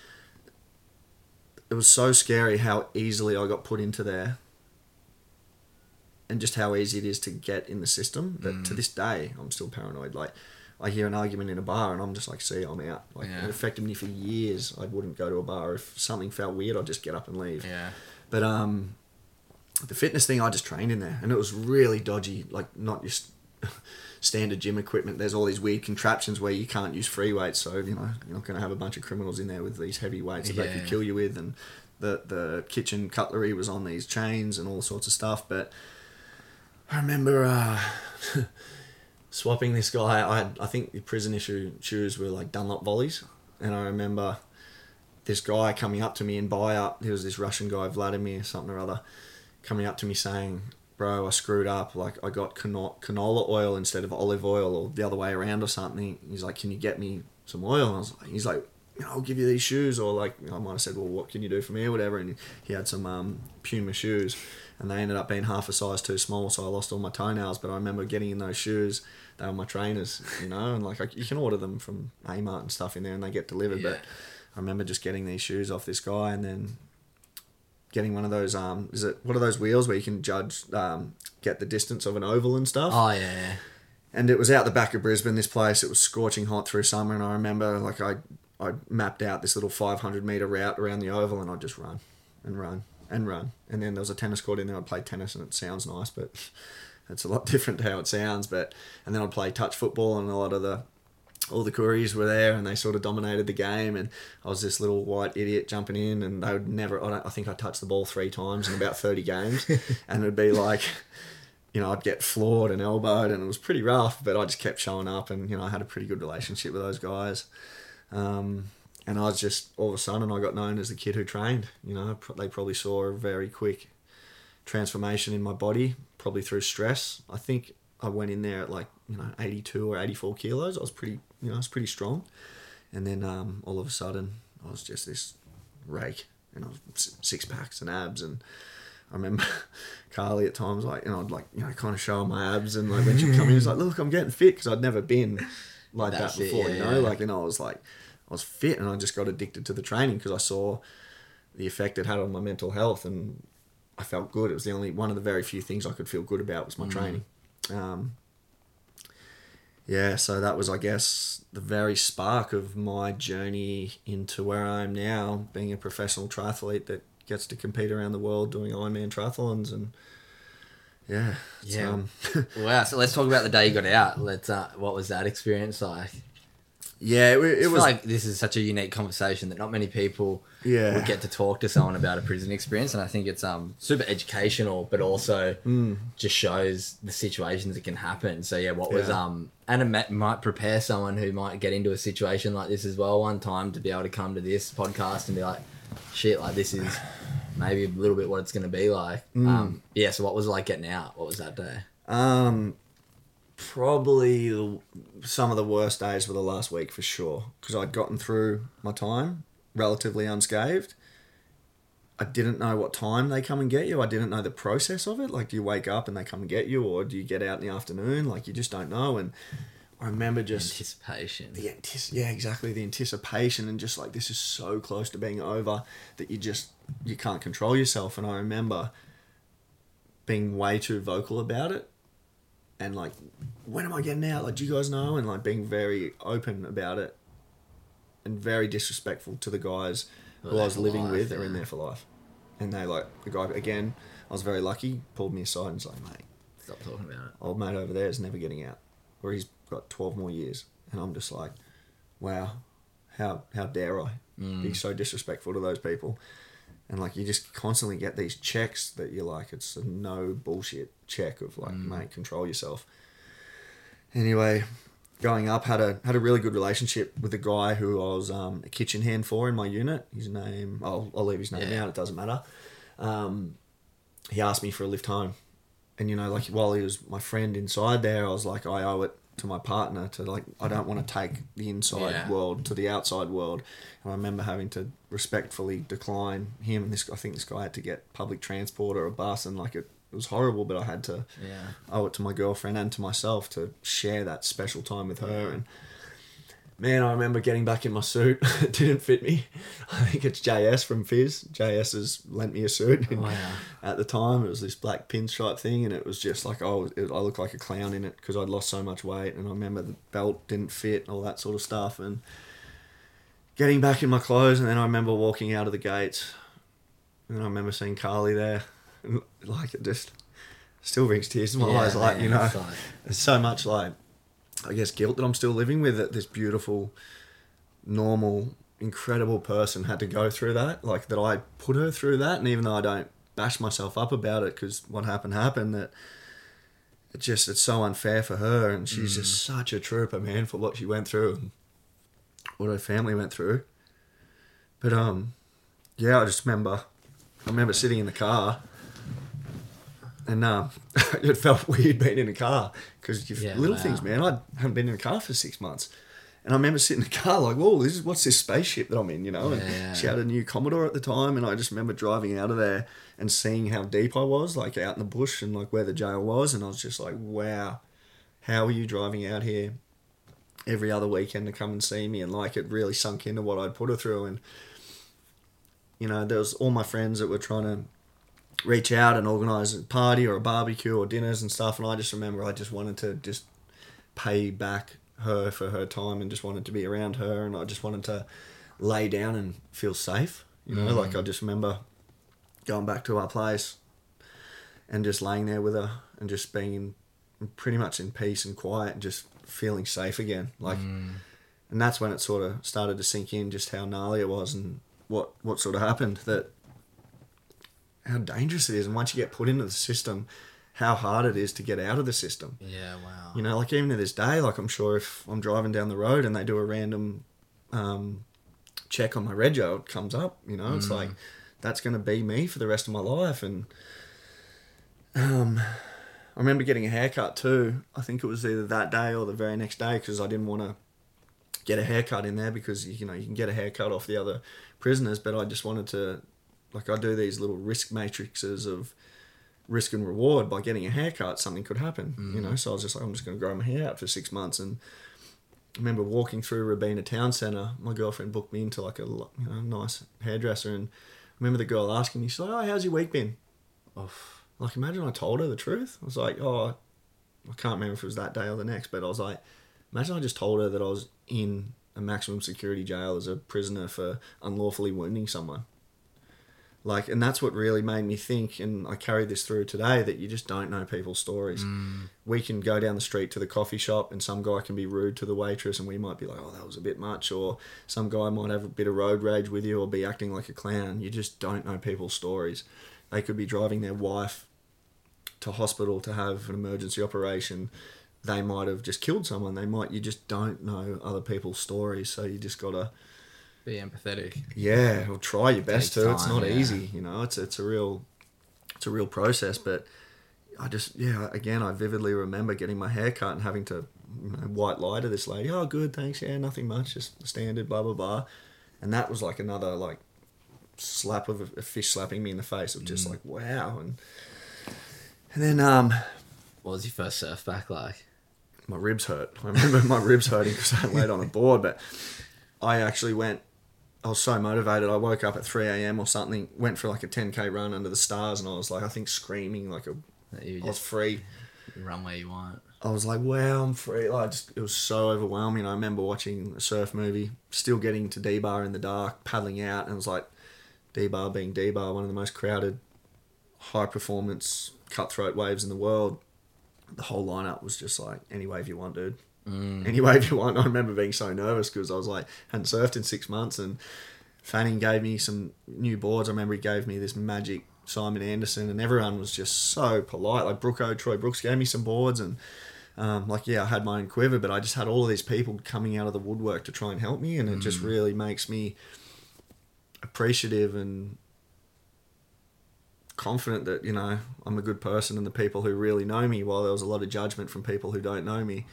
It was so scary how easily I got put into there and just how easy it is to get in the system that Mm. to this day, I'm still paranoid. Like, I hear an argument in a bar and I'm just like, see, I'm out. Like, Yeah. it affected me for years. I wouldn't go to a bar. If something felt weird, I'd just get up and leave. Yeah. But um, the fitness thing, I just trained in there, and it was really dodgy. Like, not just standard gym equipment. There's all these weird contraptions where you can't use free weights, so you know you're not going to have a bunch of criminals in there with these heavy weights that they Yeah. could kill you with. And the the kitchen cutlery was on these chains and all sorts of stuff. But I remember uh, swapping this guy. I had, I think the prison issue shoes were like Dunlop volleys, and I remember this guy coming up to me in buy-up. There was this Russian guy, Vladimir something or other, coming up to me saying, bro, I screwed up. Like, I got cano- canola oil instead of olive oil, or the other way around or something. He's like, can you get me some oil? And I was like, he's like, you know, I'll give you these shoes. Or like, I might have said, well, what can you do for me or whatever? And he had some um, Puma shoes, and they ended up being half a size too small, so I lost all my toenails. But I remember getting in those shoes. They were my trainers, you know, and like, I, you can order them from Amart and stuff in there, and they get delivered. Yeah. But I remember just getting these shoes off this guy, and then getting one of those, um, is it, what are those wheels where you can judge, um, get the distance of an oval and stuff? Oh yeah. And it was out the back of Brisbane, this place. It was scorching hot through summer, and I remember, like, I, I mapped out this little five hundred metre route around the oval, and I'd just run and run and run. And then there was a tennis court in there. I'd play tennis, and it sounds nice, but it's a lot different to how it sounds. But, and then I'd play touch football, and a lot of the, all the Kooris were there, and they sort of dominated the game, and I was this little white idiot jumping in, and they would never, I, don't, I think I touched the ball three times in about thirty games, and it'd be like, you know, I'd get floored and elbowed, and it was pretty rough, but I just kept showing up, and, you know, I had a pretty good relationship with those guys. Um, and I was just, all of a sudden, I got known as the kid who trained. You know, they probably saw a very quick transformation in my body, probably through stress. I think I went in there at like, you know, eighty-two or eighty-four kilos. I was pretty, you know, I was pretty strong. And then um, all of a sudden, I was just this rake, and I was six packs and abs. And I remember Carly at times, like, you know, I'd like, you know, kind of show her my abs, and like when she'd come in, she's like, look, I'm getting fit, because I'd never been like That's that it, before, yeah, you know, yeah. like, you know, I was like, I was fit, and I just got addicted to the training because I saw the effect it had on my mental health, and I felt good. It was the only, one of the very few things I could feel good about was my Mm. training. Um, yeah, so that was, I guess, the very spark of my journey into where I am now, being a professional triathlete that gets to compete around the world doing Ironman triathlons. And yeah, it's, Yeah. um, Wow. So let's talk about the day you got out. Let's. Uh, what was that experience like? yeah, it, I it feel was like this is such a unique conversation that not many people Yeah. would get to talk to someone about a prison experience, and I think it's um super educational, but also Mm. just shows the situations that can happen. So yeah, what was Yeah. um and it ma- might prepare someone who might get into a situation like this as well one time to be able to come to this podcast and be like, shit, like this is maybe a little bit what it's going to be like. Mm. Um, yeah. So what was it like getting out? What was that day? Um, probably the, some of the worst days were the last week for sure, because I'd gotten through my time relatively unscathed. I didn't know what time they come and get you. I didn't know the process of it. Like, do you wake up and they come and get you, or do you get out in the afternoon? Like, you just don't know. And I remember just Anticipation. the antici- yeah, exactly, the anticipation, and just like, this is so close to being over that you just, you can't control yourself. And I remember being way too vocal about it, and like, when am I getting out? Like, do you guys know? And like being very open about it, and very disrespectful to the guys Who who are I there was for living life, with are yeah. in there for life. And they like, the guy, again, I was very lucky, pulled me aside and was like, mate, Stop talking about it. old mate over there is never getting out. Or he's got twelve more years. And I'm just like, wow, how how dare I Mm. be so disrespectful to those people. And like, you just constantly get these checks that you're like, it's a no bullshit check of like, Mm. mate, control yourself. Anyway, going up, had a had a really good relationship with a guy who I was um, a kitchen hand for in my unit. His name, I'll, I'll leave his name Yeah. out, it doesn't matter. Um, he asked me for a lift home. And, you know, like, while he was my friend inside there, I was like, I owe it to my partner to, like, I don't want to take the inside Yeah. world to the outside world. And I remember having to respectfully decline him. And this, I think this guy had to get public transport or a bus, and, like, it, it was horrible, but I had to Yeah. owe it to my girlfriend and to myself to share that special time with her. And man, I remember getting back in my suit. It didn't fit me. I think it's J S from Fizz. J S has lent me a suit. And Wow. at the time, it was this black pinstripe thing, and it was just like, oh, it, I looked like a clown in it because I'd lost so much weight. And I remember the belt didn't fit and all that sort of stuff. And getting back in my clothes, and then I remember walking out of the gates, and then I remember seeing Carly there. And like, it just still brings tears to my Yeah, eyes. Like, man, you know, it's like- there's so much, like, I guess, guilt that I'm still living with, that this beautiful, normal, incredible person had to go through that. Like, that I put her through that. And even though I don't bash myself up about it, because what happened happened, that it just, it's so unfair for her. And she's Mm. just such a trooper, man, for what she went through and what her family went through. But, um, yeah, I just remember, I remember sitting in the car. And um, it felt weird being in a car because Yeah, little wow. things, man. I haven't been in a car for six months. And I remember sitting in the car like, whoa, this is, what's this spaceship that I'm in, you know? And Yeah. she had a new Commodore at the time. And I just remember driving out of there and seeing how deep I was, like out in the bush and like where the jail was. And I was just like, wow, how are you driving out here every other weekend to come and see me? And like, it really sunk into what I'd put her through. And, you know, there was all my friends that were trying to reach out and organise a party or a barbecue or dinners and stuff, and I just remember I just wanted to just pay back her for her time and just wanted to be around her, and I just wanted to lay down and feel safe, you know. Mm. Like, I just remember going back to our place and just laying there with her and just being in, pretty much in peace and quiet and just feeling safe again, like. Mm. And that's when it sort of started to sink in just how gnarly it was and what what sort of happened, that how dangerous it is, and once you get put into the system, how hard it is to get out of the system. Yeah, wow. You know, like, even to this day, like, I'm sure if I'm driving down the road and they do a random um, check on my rego, it comes up, you know, it's Mm. like, that's going to be me for the rest of my life. And um, I remember getting a haircut too. I think it was either that day or the very next day, because I didn't want to get a haircut in there because, you know, you can get a haircut off the other prisoners, but I just wanted to, like, I do these little risk matrices of risk and reward. By getting a haircut, something could happen, Mm. you know. So I was just like, I'm just going to grow my hair out for six months. And I remember walking through Robina Town Centre. My girlfriend booked me into like a, you know, nice hairdresser, and I remember the girl asking me, she's like, "Oh, how's your week been?" Oof. Like, imagine I told her the truth. I was like, oh, I can't remember if it was that day or the next, but I was like, imagine I just told her that I was in a maximum security jail as a prisoner for unlawfully wounding someone. Like, and that's what really made me think, and I carry this through today, that you just don't know people's stories. Mm. We can go down the street to the coffee shop and some guy can be rude to the waitress and we might be like, oh, that was a bit much, or some guy might have a bit of road rage with you or be acting like a clown. You just don't know people's stories. They could be driving their wife to hospital to have an emergency operation. They might have just killed someone. They might, you just don't know other people's stories, so you just gotta, Be empathetic. yeah, or try your best Takes to. It's time, not yeah. easy, you know. It's it's a real, it's a real process. But I just, yeah, again, I vividly remember getting my hair cut and having to, you know, white lie to this lady. Oh, good, thanks. Yeah, nothing much, just standard, blah blah blah. And that was like another like slap of a, a fish slapping me in the face of just Mm. like, wow. And and then um, What was your first surf back like? my ribs hurt. I remember my ribs hurting because I laid on a board, but I actually went, I was so motivated. I woke up at three a.m. or something, went for like a ten K run under the stars, and I was like, I think screaming like a, That you I was just free. run where you want. I was like, wow, I'm free. Like, just, it was so overwhelming. I remember watching a surf movie, still getting to D-Bar in the dark, paddling out, and it was like D-Bar being D-Bar, one of the most crowded, high-performance, cutthroat waves in the world. The whole lineup was just like, any wave you want, dude. Mm. Any wave you want. I remember being so nervous because I was like, hadn't surfed in six months, and Fanning gave me some new boards. I remember he gave me this magic Simon Anderson, and everyone was just so polite. Like Brooko, Troy Brooks gave me some boards, and um, like, yeah, I had my own quiver, but I just had all of these people coming out of the woodwork to try and help me, and it mm. just really makes me appreciative and confident that, you know, I'm a good person, and the people who really know me, while there was a lot of judgment from people who don't know me,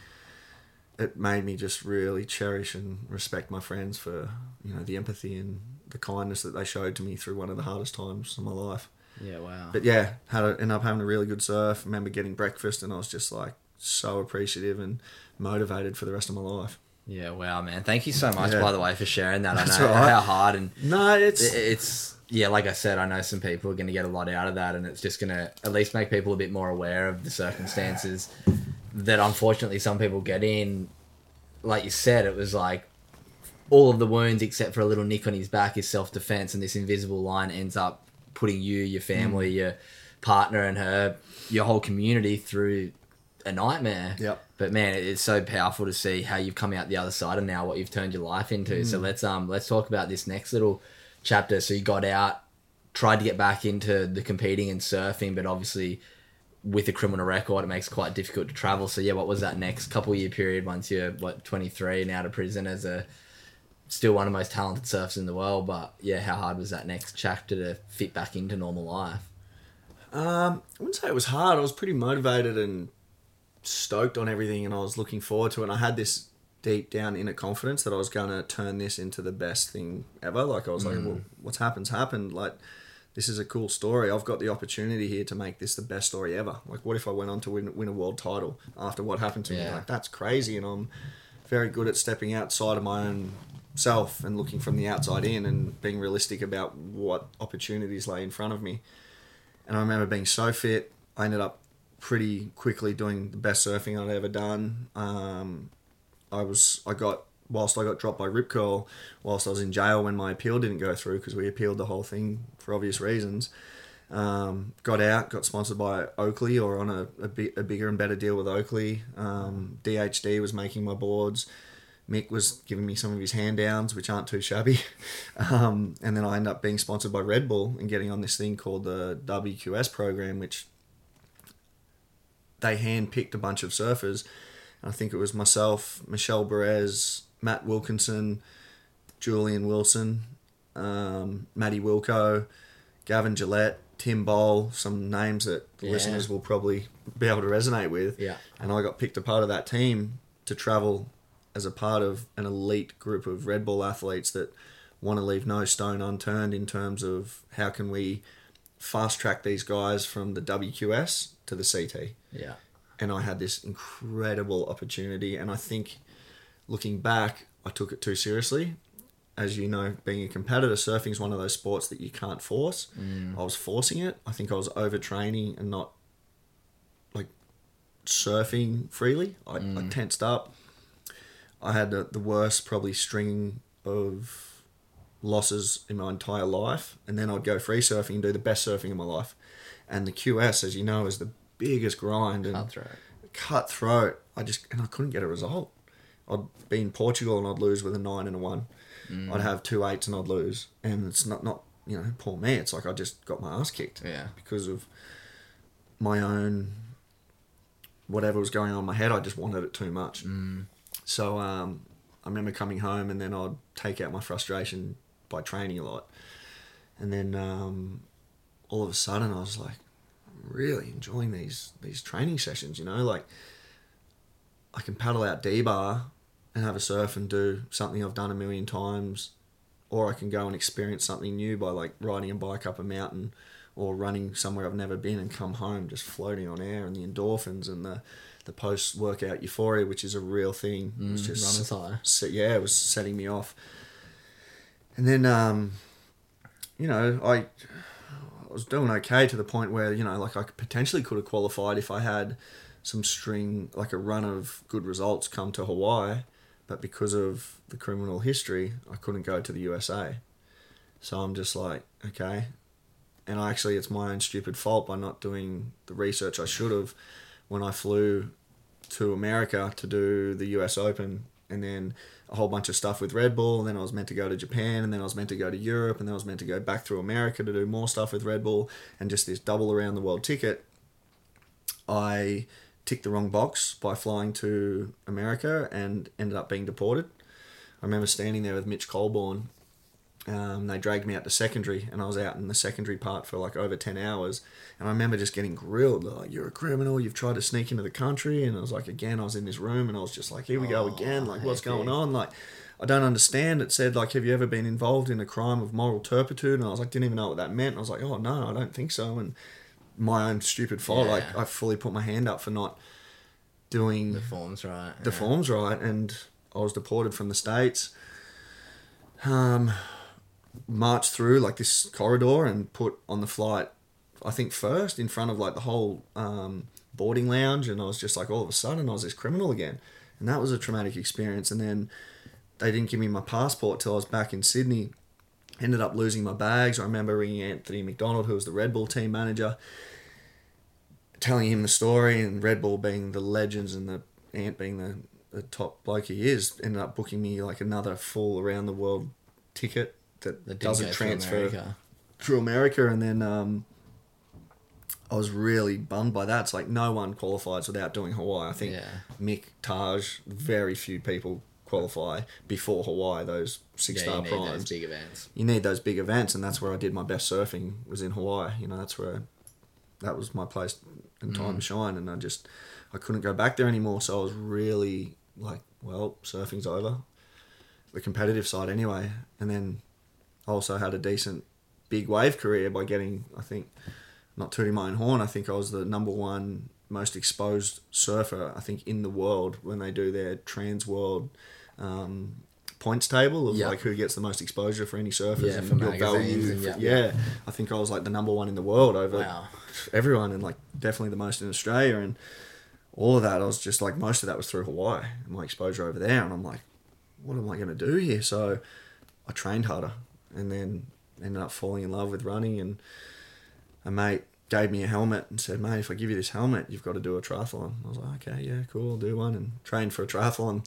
it made me just really cherish and respect my friends for, you know, the empathy and the kindness that they showed to me through one of the hardest times of my life. Yeah, wow. But yeah, had a, ended up having a really good surf. Remember getting breakfast, and I was just like so appreciative and motivated for the rest of my life. Yeah, wow, man. Thank you so much, Yeah. by the way, for sharing that. That's I know right. how hard and No, it's it- it's yeah, like I said, I know some people are going to get a lot out of that, and it's just going to at least make people a bit more aware of the circumstances that unfortunately some people get in. Like you said, it was like all of the wounds except for a little nick on his back is self-defense, and this invisible line ends up putting you, your family, mm. your partner and her, your whole community through a nightmare. Yep. But man, it's so powerful to see how you've come out the other side and now what you've turned your life into. Mm. So let's um let's talk about this next little chapter. So you got out, tried to get back into the competing and surfing, but obviously with a criminal record, it makes it quite difficult to travel. So yeah, what was that next couple year period once you're what twenty-three and out of prison as a still one of the most talented surfers in the world? But yeah, how hard was that next chapter to fit back into normal life? Um, I wouldn't say it was hard. I was pretty motivated and stoked on everything, and I was looking forward to it. And I had this deep down inner confidence that I was going to turn this into the best thing ever. Like I was mm. like, well, what's happened's happened. Like, this is a cool story. I've got the opportunity here to make this the best story ever. Like, what if I went on to win, win a world title after what happened to yeah. me? Like, that's crazy. And I'm very good at stepping outside of my own self and looking from the outside in and being realistic about what opportunities lay in front of me. And I remember being so fit. I ended up pretty quickly doing the best surfing I'd ever done. Um, I was, I got, whilst I got dropped by Rip Curl, whilst I was in jail when my appeal didn't go through, because we appealed the whole thing for obvious reasons, um, got out, got sponsored by Oakley, or on a, a, bi- a bigger and better deal with Oakley. Um, D H D was making my boards. Mick was giving me some of his hand downs, which aren't too shabby. Um, and then I ended up being sponsored by Red Bull and getting on this thing called the W Q S program, which they hand-picked a bunch of surfers. And I think it was myself, Michelle Perez, Matt Wilkinson, Julian Wilson, um, Matty Wilco, Gavin Gillette, Tim Bowl, some names that the yeah. listeners will probably be able to resonate with. Yeah. And I got picked a part of that team to travel as a part of an elite group of Red Bull athletes that want to leave no stone unturned in terms of how can we fast track these guys from the W Q S to the C T. Yeah. And I had this incredible opportunity, and I think looking back, I took it too seriously. As you know, being a competitor, surfing is one of those sports that you can't force. Mm. I was forcing it. I think I was overtraining and not like surfing freely. I, mm. I tensed up. I had the, the worst probably string of losses in my entire life, and then I'd go free surfing and do the best surfing in my life. And the Q S, as you know, is the biggest grind and cutthroat. Cutthroat. I just and I couldn't get a result. I'd be in Portugal and I'd lose with a nine and a one. Mm. I'd have two eights and I'd lose, and it's not not you know poor me. It's like I just got my ass kicked. Yeah. Because of my own whatever was going on in my head. I just wanted it too much. Mm. So um, I remember coming home, and then I'd take out my frustration by training a lot. And then um, all of a sudden I was like, I'm really enjoying these these training sessions, you know? Like, I can paddle out D-bar and have a surf and do something I've done a million times, or I can go and experience something new by like riding a bike up a mountain or running somewhere I've never been and come home just floating on air, and the endorphins and the the post-workout euphoria, which is a real thing. Mm, it was just runner's high. So, yeah, it was setting me off. And then, um, you know, I, I was doing okay to the point where, you know, like I potentially could have qualified if I had some string, like a run of good results come to Hawaii, but because of the criminal history, I couldn't go to the U S A. So I'm just like, okay. And actually, it's my own stupid fault by not doing the research I should have when I flew to America to do the U S Open, and then a whole bunch of stuff with Red Bull, and then I was meant to go to Japan, and then I was meant to go to Europe, and then I was meant to go back through America to do more stuff with Red Bull, and just this double around the world ticket. I ticked the wrong box by flying to America and ended up being deported. I remember standing there with Mitch Colborne. Um, they dragged me out to secondary, and I was out in the secondary part for like over ten hours. And I remember just getting grilled, like, you're a criminal, you've tried to sneak into the country. And I was like, again, I was in this room, and I was just like, here we go again, like, what's going on? Like, I don't understand. It said, like, have you ever been involved in a crime of moral turpitude? And I was like, didn't even know what that meant. And I was like, oh, no, I don't think so. And my own stupid fault, Yeah. like, I fully put my hand up for not doing The form's right. the yeah. forms right, and I was deported from the States. Um, marched through like this corridor and put on the flight, I think first in front of like the whole um, boarding lounge, and I was just like, all of a sudden I was this criminal again, and that was a traumatic experience. And then they didn't give me my passport till I was back in Sydney. Ended up losing my bags. I remember ringing Anthony McDonald, who was the Red Bull team manager, telling him the story, and Red Bull being the legends and the Ant being the, the top bloke he is, ended up booking me like another full around the world ticket that, That didn't doesn't go through transfer America. through America. And then um, I was really bummed by that. It's like no one qualifies without doing Hawaii. I think Yeah. Mick, Taj, very few people qualify before Hawaii, those Yeah, six-star you need primes. those big events. You need those big events, and that's where I did my best surfing, was in Hawaii. You know, that's where that was my place and time Mm. to shine, and I just I couldn't go back there anymore. So I was really like, well, surfing's over, the competitive side anyway. And then I also had a decent big wave career by getting, I think, not tooting my own horn, I think I was the number one most exposed surfer, I think, in the world when they do their trans world um, points table of Yeah. like who gets the most exposure for any surfers Yeah, and for your magazines value. and for- yeah. yeah, I think I was like the number one in the world over Wow. everyone, and like definitely the most in Australia. And all of that, I was just like, most of that was through Hawaii and my exposure over there. And I'm like, what am I going to do here? So I trained harder, and then ended up falling in love with running. And a mate gave me a helmet and said, mate, if I give you this helmet, you've got to do a triathlon. I was like, okay, yeah, cool, I'll do one, and trained for a triathlon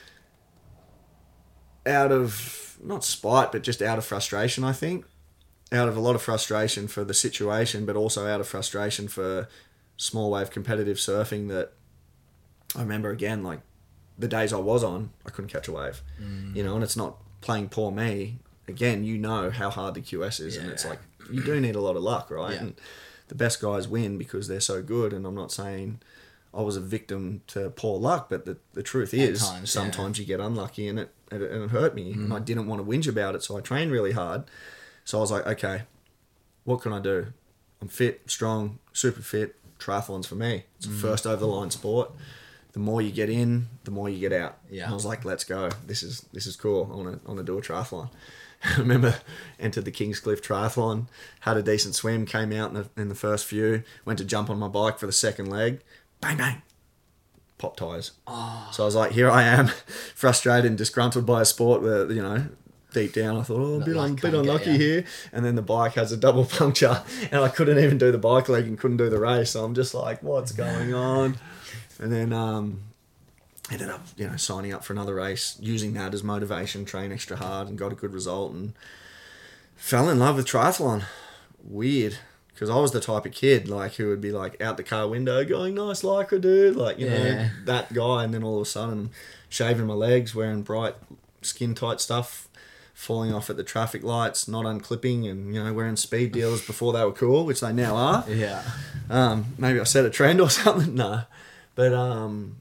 out of, not spite, but just out of frustration, I think. Out of a lot of frustration for the situation, but also out of frustration for small wave competitive surfing, that I remember, again, like the days I was on, I couldn't catch a wave. Mm. You know, and it's not playing poor me. Again, you know how hard the Q S is, and it's Yeah. like, you do need a lot of luck, right? Yeah. And the best guys win because they're so good. And I'm not saying I was a victim to poor luck, but the, the truth is, times, sometimes you get unlucky, and it, and it, and it hurt me. Mm. And I didn't want to whinge about it, so I trained really hard. So I was like, okay, what can I do? I'm fit, strong, super fit. Triathlon's for me. It's a Mm. first over the line sport. The more you get in, the more you get out. Yeah. And I was like, let's go. This is this is cool. I want to I want to do a triathlon. I remember entered the Kingscliff Triathlon, had a decent swim, came out in the, in the first few, went to jump on my bike for the second leg, bang bang, pop tyres. Oh. So I was like, here I am, frustrated and disgruntled by a sport where, you know, deep down I thought, oh, a That bit, luck un, bit can't get unlucky ya. here. And then the bike has a double puncture, and I couldn't even do the bike leg and couldn't do the race. So I'm just like, what's going on? And then um, ended up, you know, signing up for another race, using that as motivation, train extra hard, and got a good result, and fell in love with triathlon. Weird, because I was the type of kid like who would be like out the car window going, nice lycra, dude, like, you know, Yeah. that guy. And then all of a sudden I'm shaving my legs, wearing bright skin tight stuff, falling off at the traffic lights, not unclipping, and, you know, wearing speed deals before they were cool, which they now are. Yeah. Um, maybe I set a trend or something. No, but um,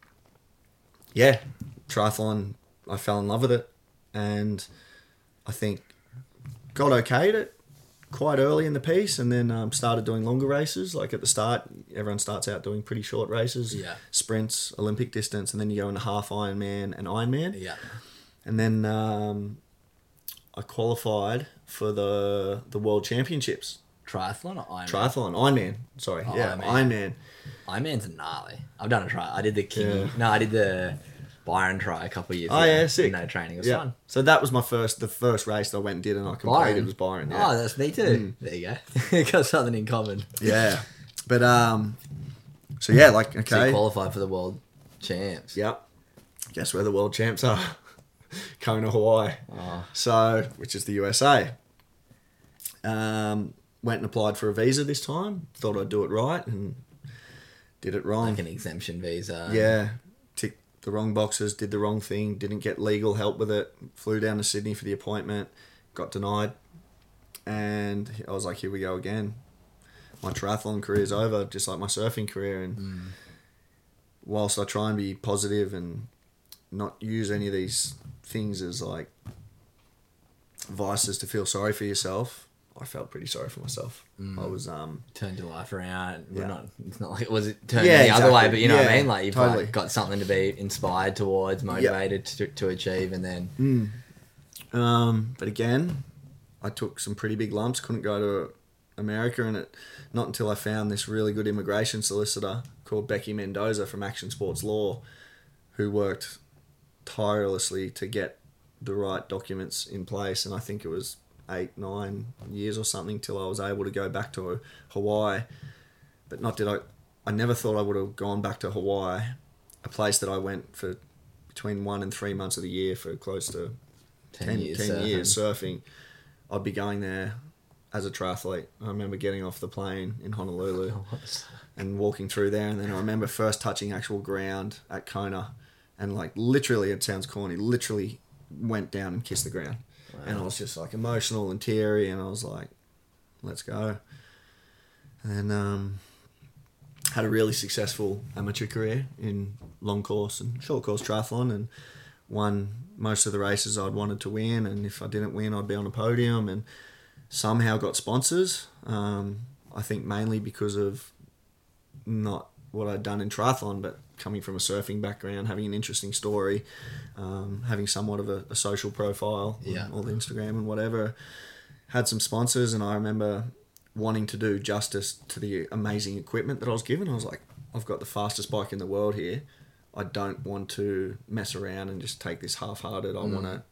yeah, triathlon. I fell in love with it, and I think got okay at it quite early in the piece, and then um, started doing longer races. Like at the start, everyone starts out doing pretty short races, Yeah. sprints, Olympic distance, and then you go into half Ironman and Ironman. Yeah. And then um, I qualified for the the World Championships Triathlon or Ironman? Triathlon, Ironman. Sorry, Oh, yeah, Ironman. Ironman. Ironman's gnarly. I've done a try. I did the King. Yeah. No, I did the Byron try a couple of years Oh ago. yeah, sick. No training. It was Yeah. fun. So that was my first, the first race that I went and did, and I completed Byron? was Byron. Yeah. Oh, that's me too. There you go. Got something in common. Yeah, but um, so yeah, like So you okay, qualified for the world champs. yep. Guess where the world champs are? Kona, Hawaii. Oh, So, which is the U S A. Um, went and applied for a visa this time. Thought I'd do it right and did it wrong. like an exemption visa. Yeah, ticked the wrong boxes, did the wrong thing, didn't get legal help with it. Flew down to Sydney for the appointment, got denied, and I was like, here we go again. My triathlon career's over, just like my surfing career. And Mm. whilst I try and be positive and not use any of these things as like vices to feel sorry for yourself, I felt pretty sorry for myself. Mm. I was um Turned your life around. Yeah. We're not. It's not like it was it turned Yeah, the other way, exactly. but you know what I Yeah, mean. Like you've totally. like got something to be inspired towards, motivated to, to achieve, and then Mm. Um, but again, I took some pretty big lumps. Couldn't go to America, and it not until I found this really good immigration solicitor called Becky Mendoza from Action Sports Law, who worked tirelessly to get the right documents in place. And I think it was eight, nine years or something till I was able to go back to Hawaii. But not did I. I never thought I would have gone back to Hawaii, a place that I went for between one and three months of the year for close to ten, ten, years, ten surfing. years surfing. I'd be going there as a triathlete. I remember getting off the plane in Honolulu and walking through there, and then I remember first touching actual ground at Kona, and like literally, it sounds corny, literally went down and kissed the ground. Wow. And I was just like emotional and teary, and I was like, let's go. And um, had a really successful amateur career in long course and short course triathlon, and won most of the races I'd wanted to win, and if I didn't win, I'd be on a podium, and somehow got sponsors. Um, I think mainly because of not what I'd done in triathlon, but coming from a surfing background, having an interesting story, um, having somewhat of a, a social profile Yeah. on all the Instagram and whatever. Had some sponsors, and I remember wanting to do justice to the amazing equipment that I was given. I was like, I've got the fastest bike in the world here. I don't want to mess around and just take this half-hearted. I Mm. want to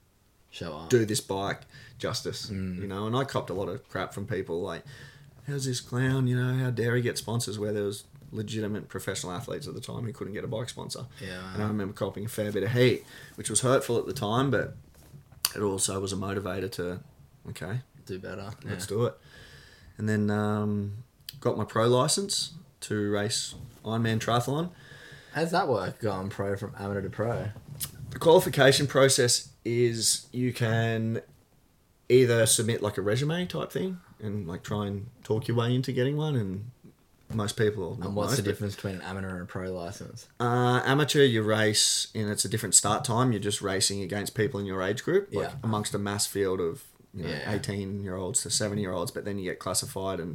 Show up. do this bike justice, Mm. you know. And I copped a lot of crap from people like, how's this clown, you know, how dare he get sponsors, where there was legitimate professional athletes at the time who couldn't get a bike sponsor. Yeah. And I remember copping a fair bit of heat, which was hurtful at the time, but it also was a motivator to, okay, Do better. let's Yeah. do it. And then um, got my pro license to race Ironman triathlon. How's that work? Going pro from amateur to pro. The qualification process is you can either submit like a resume type thing and like try and talk your way into getting one, and most people not And what's most, the but, difference between an amateur and a pro license? uh, amateur, you race and it's a different start time. You're just racing against people in your age group, like Yeah. amongst a mass field of you know Yeah. eighteen year olds to seventy year olds, but then you get classified and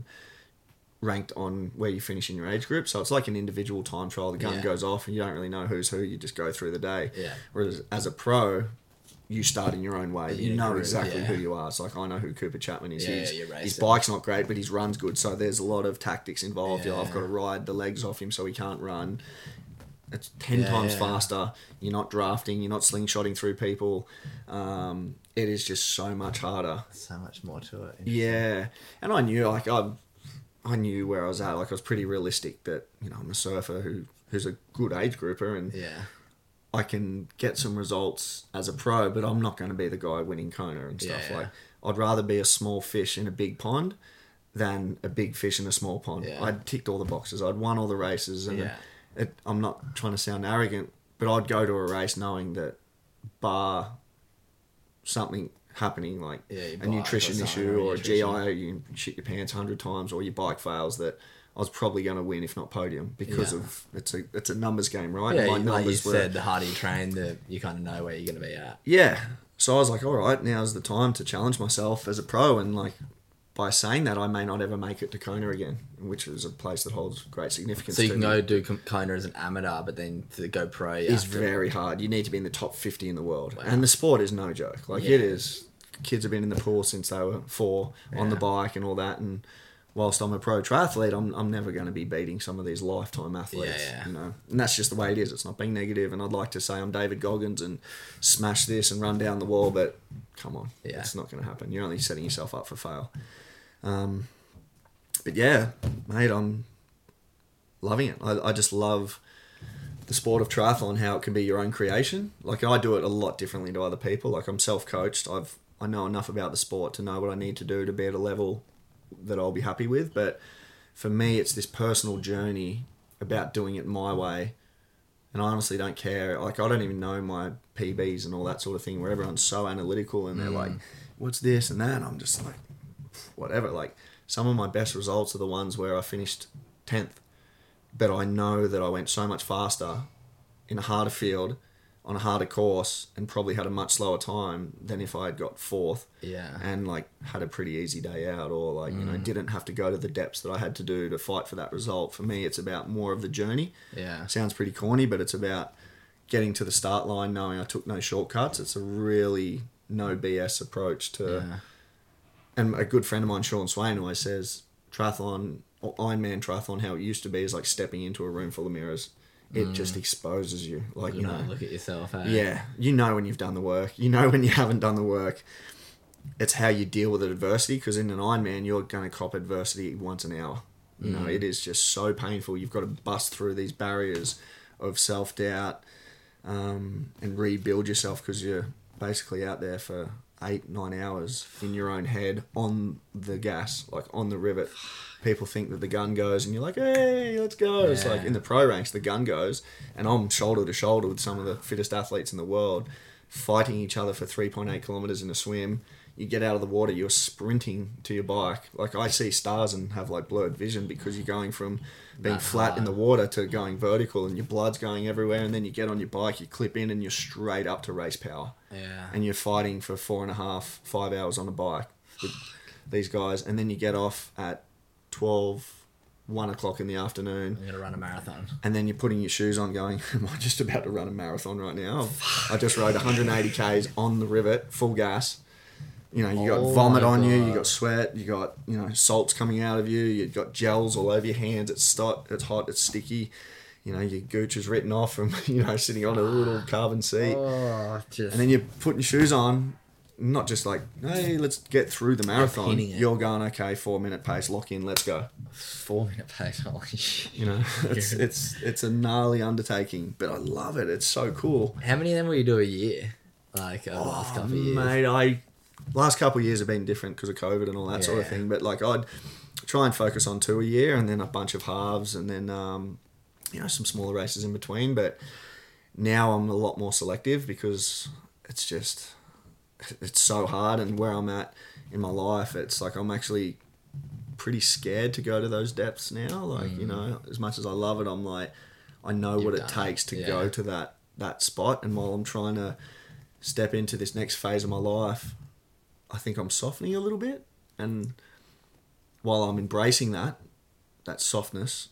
ranked on where you finish in your age group. So it's like an individual time trial. The gun Yeah. goes off and you don't really know who's who. You just go through the day. Yeah. Whereas as a pro, you start in your own way. In You a know group, exactly yeah. who you are. It's like I know who Cooper Chapman is. Yeah, He's, you race his him. bike's not great, but his run's good. So there's a lot of tactics involved. You know, I've Yeah. got to ride the legs off him so he can't run. It's ten Yeah, times yeah. faster. You're not drafting. You're not slingshotting through people. Um, it is just so much harder. So much more to it. Yeah, and I knew like I, I knew where I was at. Like I was pretty realistic that you know I'm a surfer who who's a good age grouper, and Yeah. I can get some results as a pro, but I'm not going to be the guy winning Kona and stuff. Yeah. Like I'd rather be a small fish in a big pond than a big fish in a small pond. Yeah. I'd ticked all the boxes. I'd won all the races, and Yeah. it, I'm not trying to sound arrogant, but I'd go to a race knowing that bar something happening like Yeah, your a bike or nutrition something, issue or or a G nutrition. I, you shit your pants a hundred times, or your bike fails, that I was probably going to win, if not podium, because Yeah. of it's a it's a numbers game, right? Yeah, My like you numbers were- said, the harder you train, the you kind of know where you're going to be at. yeah. So I was like, all right, now's the time to challenge myself as a pro. And like, by saying that, I may not ever make it to Kona again, which is a place that holds great significance. So you to can me. go do com- Kona as an amateur, but then to go pro, you Is have to- very hard. You need to be in the top fifty in the world, Wow. and the sport is no joke. Like Yeah. it is kids have been in the pool since they were four on the Yeah. bike and all that. And whilst I'm a pro triathlete, I'm I'm never going to be beating some of these lifetime athletes. Yeah, yeah. You know, and that's just the way it is. It's not being negative, and I'd like to say I'm David Goggins and smash this and run down the wall, but come on, Yeah. it's not going to happen. You're only setting yourself up for fail. Um, but yeah, mate, I'm loving it. I, I just love the sport of triathlon, how it can be your own creation. Like, I do it a lot differently to other people. Like, I'm self-coached. I've I know enough about the sport to know what I need to do to be at a level that I'll be happy with. But for me, it's this personal journey about doing it my way. And I honestly don't care. Like, I don't even know my P Bs and all that sort of thing, where everyone's so analytical and they're like, what's this and that? And I'm just like, whatever. Like, some of my best results are the ones where I finished tenth. But I know that I went so much faster in a harder field, on a harder course, and probably had a much slower time than if I had got fourth. Yeah. And like had a pretty easy day out, or like, you know, didn't have to go to the depths that I had to do to fight for that result. For me, it's about more of the journey. Yeah. Sounds pretty corny, but it's about getting to the start line knowing I took no shortcuts. It's a really no B S approach to... Yeah. And a good friend of mine, Sean Swain, always says triathlon, or Ironman triathlon, how it used to be is like stepping into a room full of mirrors. It just exposes you. Like, you You know, know, look at yourself. Eh? yeah, you know when you've done the work. You know when you haven't done the work. It's how you deal with adversity, because in an Ironman, you're going to cop adversity once an hour. You know, it is just so painful. You've got to bust through these barriers of self-doubt um, and rebuild yourself, because you're basically out there for eight, nine hours in your own head on the gas, like on the rivet. People think that the gun goes and you're like, hey, let's go. It's Yeah. like in the pro ranks, the gun goes and I'm shoulder to shoulder with some of the fittest athletes in the world, fighting each other for three point eight kilometers in a swim. You get out of the water, you're sprinting to your bike. Like, I see stars and have like blurred vision, because you're going from being That flat hard. in the water to going vertical, and your blood's going everywhere. And then you get on your bike, you clip in, and you're straight up to race power. Yeah. And you're fighting for four and a half, five hours on a bike with these guys. And then you get off at twelve, one o'clock in the afternoon. I'm going to run a marathon. And then you're putting your shoes on going, am I just about to run a marathon right now? I just rode one hundred eighty kays on the rivet, full gas. You know, you got Oh vomit my on you, you God. got sweat, you got, you know, salts coming out of you, you've got gels all over your hands, it's hot, it's hot, it's sticky. You know, your gooch is written off from, you know, sitting on a little carbon seat. Oh, just... And then you're putting your shoes on, not just like, hey, let's get through the marathon. pinning it. You're going, okay, four minute pace, lock in, let's go. Four minute pace. Holy shit. You know, it's it's it's a gnarly undertaking, but I love it. It's so cool. How many of them will you do a year? Like, over the last couple of years? Mate, I last couple of years have been different because of COVID and all that sort of Yeah. thing. But like, I'd try and focus on two a year, and then a bunch of halves, and then um, you know, some smaller races in between. But now I'm a lot more selective, because it's just it's so hard, and where I'm at in my life, it's like I'm actually pretty scared to go to those depths now. Like, you know, as much as I love it, I'm like, I know You've what it done takes it, to yeah. go to that that spot. And while I'm trying to step into this next phase of my life, I think I'm softening a little bit. And while I'm embracing that that softness,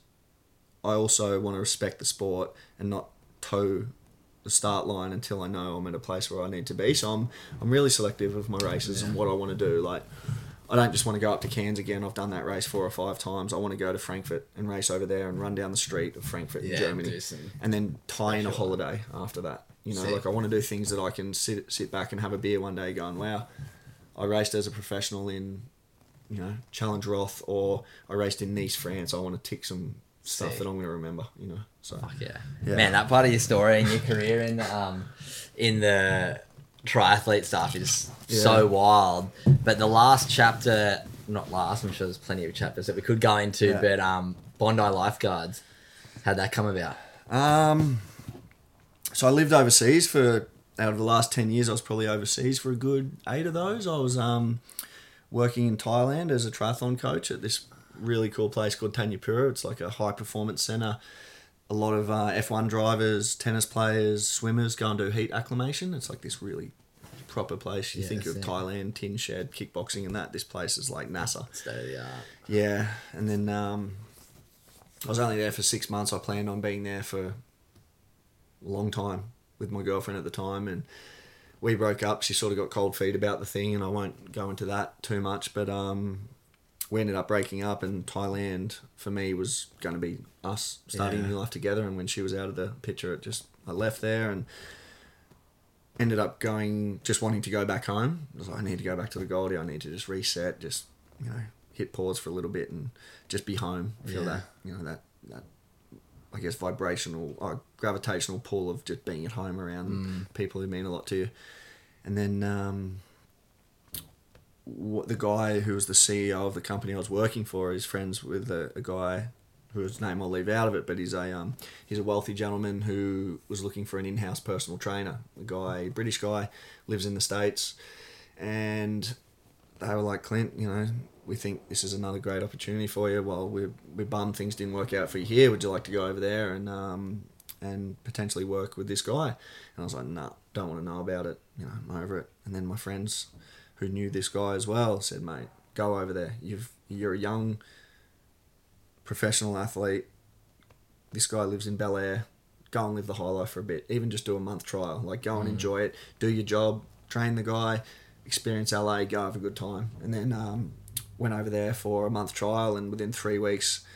I also want to respect the sport and not toe the start line until I know I'm at a place where I need to be. So I'm I'm really selective of my races and what I want to do. Like, I don't just want to go up to Cairns again. I've done that race four or five times. I want to go to Frankfurt and race over there and run down the street of Frankfurt Yeah, in Germany, do some and then tie in a special- holiday after that. You know, Sick. like, I want to do things that I can sit sit back and have a beer one day going, wow, I raced as a professional in, you know, Challenge Roth, or I raced in Nice, France. I want to tick some stuff Sick. that I'm going to remember, you know. So Fuck yeah. Yeah. Man, that part of your story and your career in um in the triathlete stuff is Yeah. so wild. But the last chapter, not last, I'm sure there's plenty of chapters that we could go into, Yeah. but um Bondi Lifeguards, how'd that come about? Um, so I lived overseas for, out of the last ten years, I was probably overseas for a good eight of those. I was um, working in Thailand as a triathlon coach at this really cool place called Tanyapura. It's like a high performance center. A lot of uh, F one drivers, tennis players, swimmers go and do heat acclimation. It's like this really proper place. You Yeah, think of sick. Thailand, tin shed, kickboxing and that. This place is like NASA. State of the art. Yeah, and then um, I was only there for six months. I planned on being there for a long time with my girlfriend at the time, and we broke up. She sort of got cold feet about the thing, and I won't go into that too much. But um, we ended up breaking up, and Thailand for me was going to be us starting Yeah. new life together. And when she was out of the picture, it just I left there and ended up going just wanting to go back home. I was like, I need to go back to the Goldie. I need to just reset, just you know, hit pause for a little bit and just be home. Feel Yeah. that you know that that. I guess vibrational or gravitational pull of just being at home around Mm. people who mean a lot to you. And then um, what the guy who was the C E O of the company I was working for is friends with a, a guy whose name I'll leave out of it, but he's a um, he's a wealthy gentleman who was looking for an in-house personal trainer. The guy, British guy, lives in the States, and they were like, Clint, you know, we think this is another great opportunity for you. Well, we're, we're bummed things didn't work out for you here. Would you like to go over there and um, and potentially work with this guy? And I was like, nah, don't want to know about it. You know, I'm over it. And then my friends who knew this guy as well said, mate, go over there. You've, you're a young professional athlete. This guy lives in Bel Air. Go and live the high life for a bit. Even just do a month trial. Like, go and Mm. enjoy it. Do your job. Train the guy. Experience L A. Go have a good time. And then... Um, went over there for a month trial, and within three weeks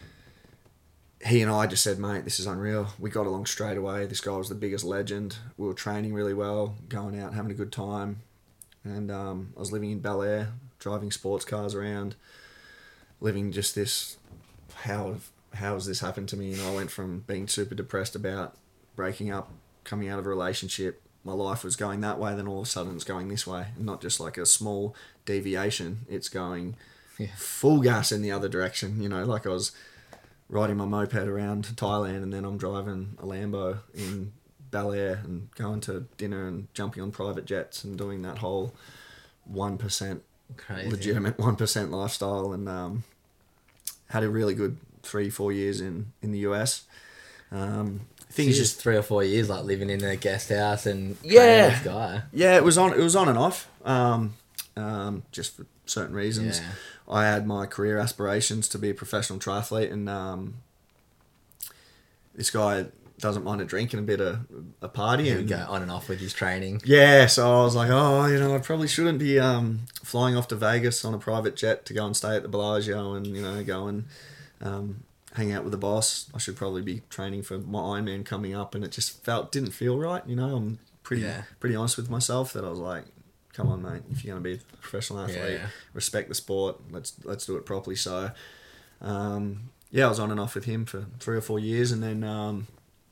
he and I just said, mate, this is unreal. We got along straight away. This guy was the biggest legend. We were training really well, going out, having a good time. And um, I was living in Bel Air, driving sports cars around, living just this, how how has this happened to me? And I went from being super depressed about breaking up, coming out of a relationship, my life was going that way, then all of a sudden it's going this way. And not just like a small deviation, it's going Yeah. full gas in the other direction. You know, like I was riding my moped around Thailand, and then I'm driving a Lambo in Bel Air and going to dinner and jumping on private jets and doing that whole one percent Crazy. legitimate one percent lifestyle, and um, had a really good three, four years in, in the U S. Um, So things just just three or four years, like living in a guest house and Yeah. training this guy. Yeah, it was on. It was on and off. Um, um, just for certain reasons. Yeah. I had my career aspirations to be a professional triathlete, and um, this guy doesn't mind a drink and a bit of a party. He would And go on and off with his training. yeah, so I was like, oh, you know, I probably shouldn't be um, flying off to Vegas on a private jet to go and stay at the Bellagio and you know go and um, hang out with the boss. I should probably be training for my Ironman coming up, and it just felt didn't feel right. You know, I'm pretty Yeah. pretty honest with myself that I was like, come on, mate, if you're gonna be a professional athlete, Yeah. respect the sport. Let's let's do it properly. So, um, yeah, I was on and off with him for three or four years, and then um,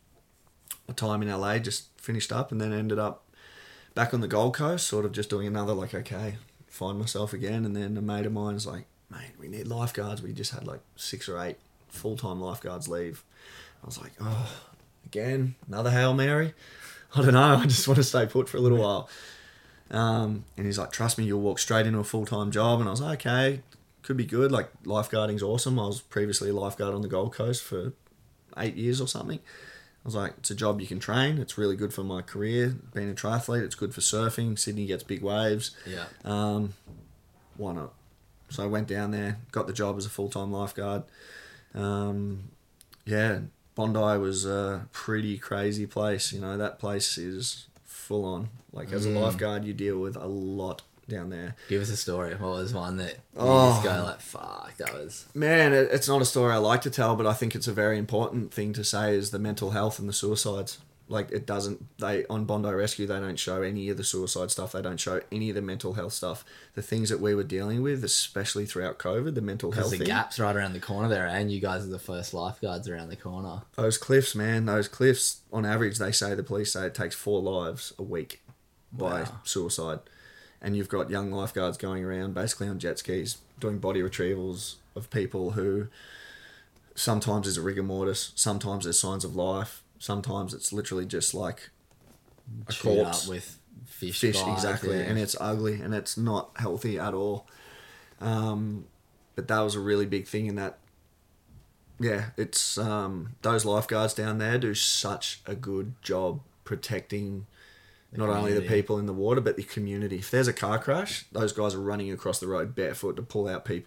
a time in L A just finished up, and then ended up back on the Gold Coast, sort of just doing another like okay, find myself again. And then a mate of mine's like, mate, we need lifeguards. We just had like six or eight full time lifeguards leave. I was like, oh, again, another Hail Mary. I don't know. I just want to stay put for a little while. Um, and he's like, trust me, you'll walk straight into a full time job. And I was like, okay, could be good. Like lifeguarding's awesome. I was previously a lifeguard on the Gold Coast for eight years or something. I was like, it's a job you can train. It's really good for my career. Being a triathlete, it's good for surfing. Sydney gets big waves. Yeah. Um, why not? So I went down there, got the job as a full time lifeguard. Um, yeah, Bondi was a pretty crazy place. You know, that place is full on. Like as a Mm. lifeguard, you deal with a lot down there. Give us a story. What was one that you Oh. just go like, fuck, that was... Man, it, it's not a story I like to tell, but I think it's a very important thing to say is the mental health and the suicides. Like it doesn't, they, on Bondi Rescue, they don't show any of the suicide stuff. They don't show any of the mental health stuff. The things that we were dealing with, especially throughout COVID, the mental Because health the thing. gap's right around the corner there, and you guys are the first lifeguards around the corner. Those cliffs, man, those cliffs, on average, they say, the police say it takes four lives a week by Wow. suicide. And you've got young lifeguards going around basically on jet skis, doing body retrievals of people who sometimes is a rigor mortis, sometimes there's signs of life, sometimes it's literally just like a Chewed corpse. up with fish. Fish, bites, exactly. yeah. And it's ugly and it's not healthy at all. Um, but that was a really big thing in that. Yeah, it's um, those lifeguards down there do such a good job protecting The not only the community. people in the water, but the community. If there's a car crash, those guys are running across the road barefoot to pull out people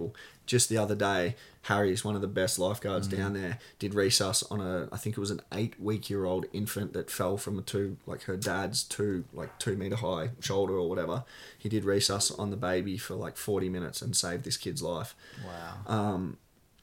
just the other day, Harry's one of the best lifeguards Mm. down there, did resus on a, I think it was an eight week year old infant that fell from a two, like her dad's two, like two meter high shoulder or whatever. He did resus on the baby for like forty minutes and saved this kid's life. Wow. Um,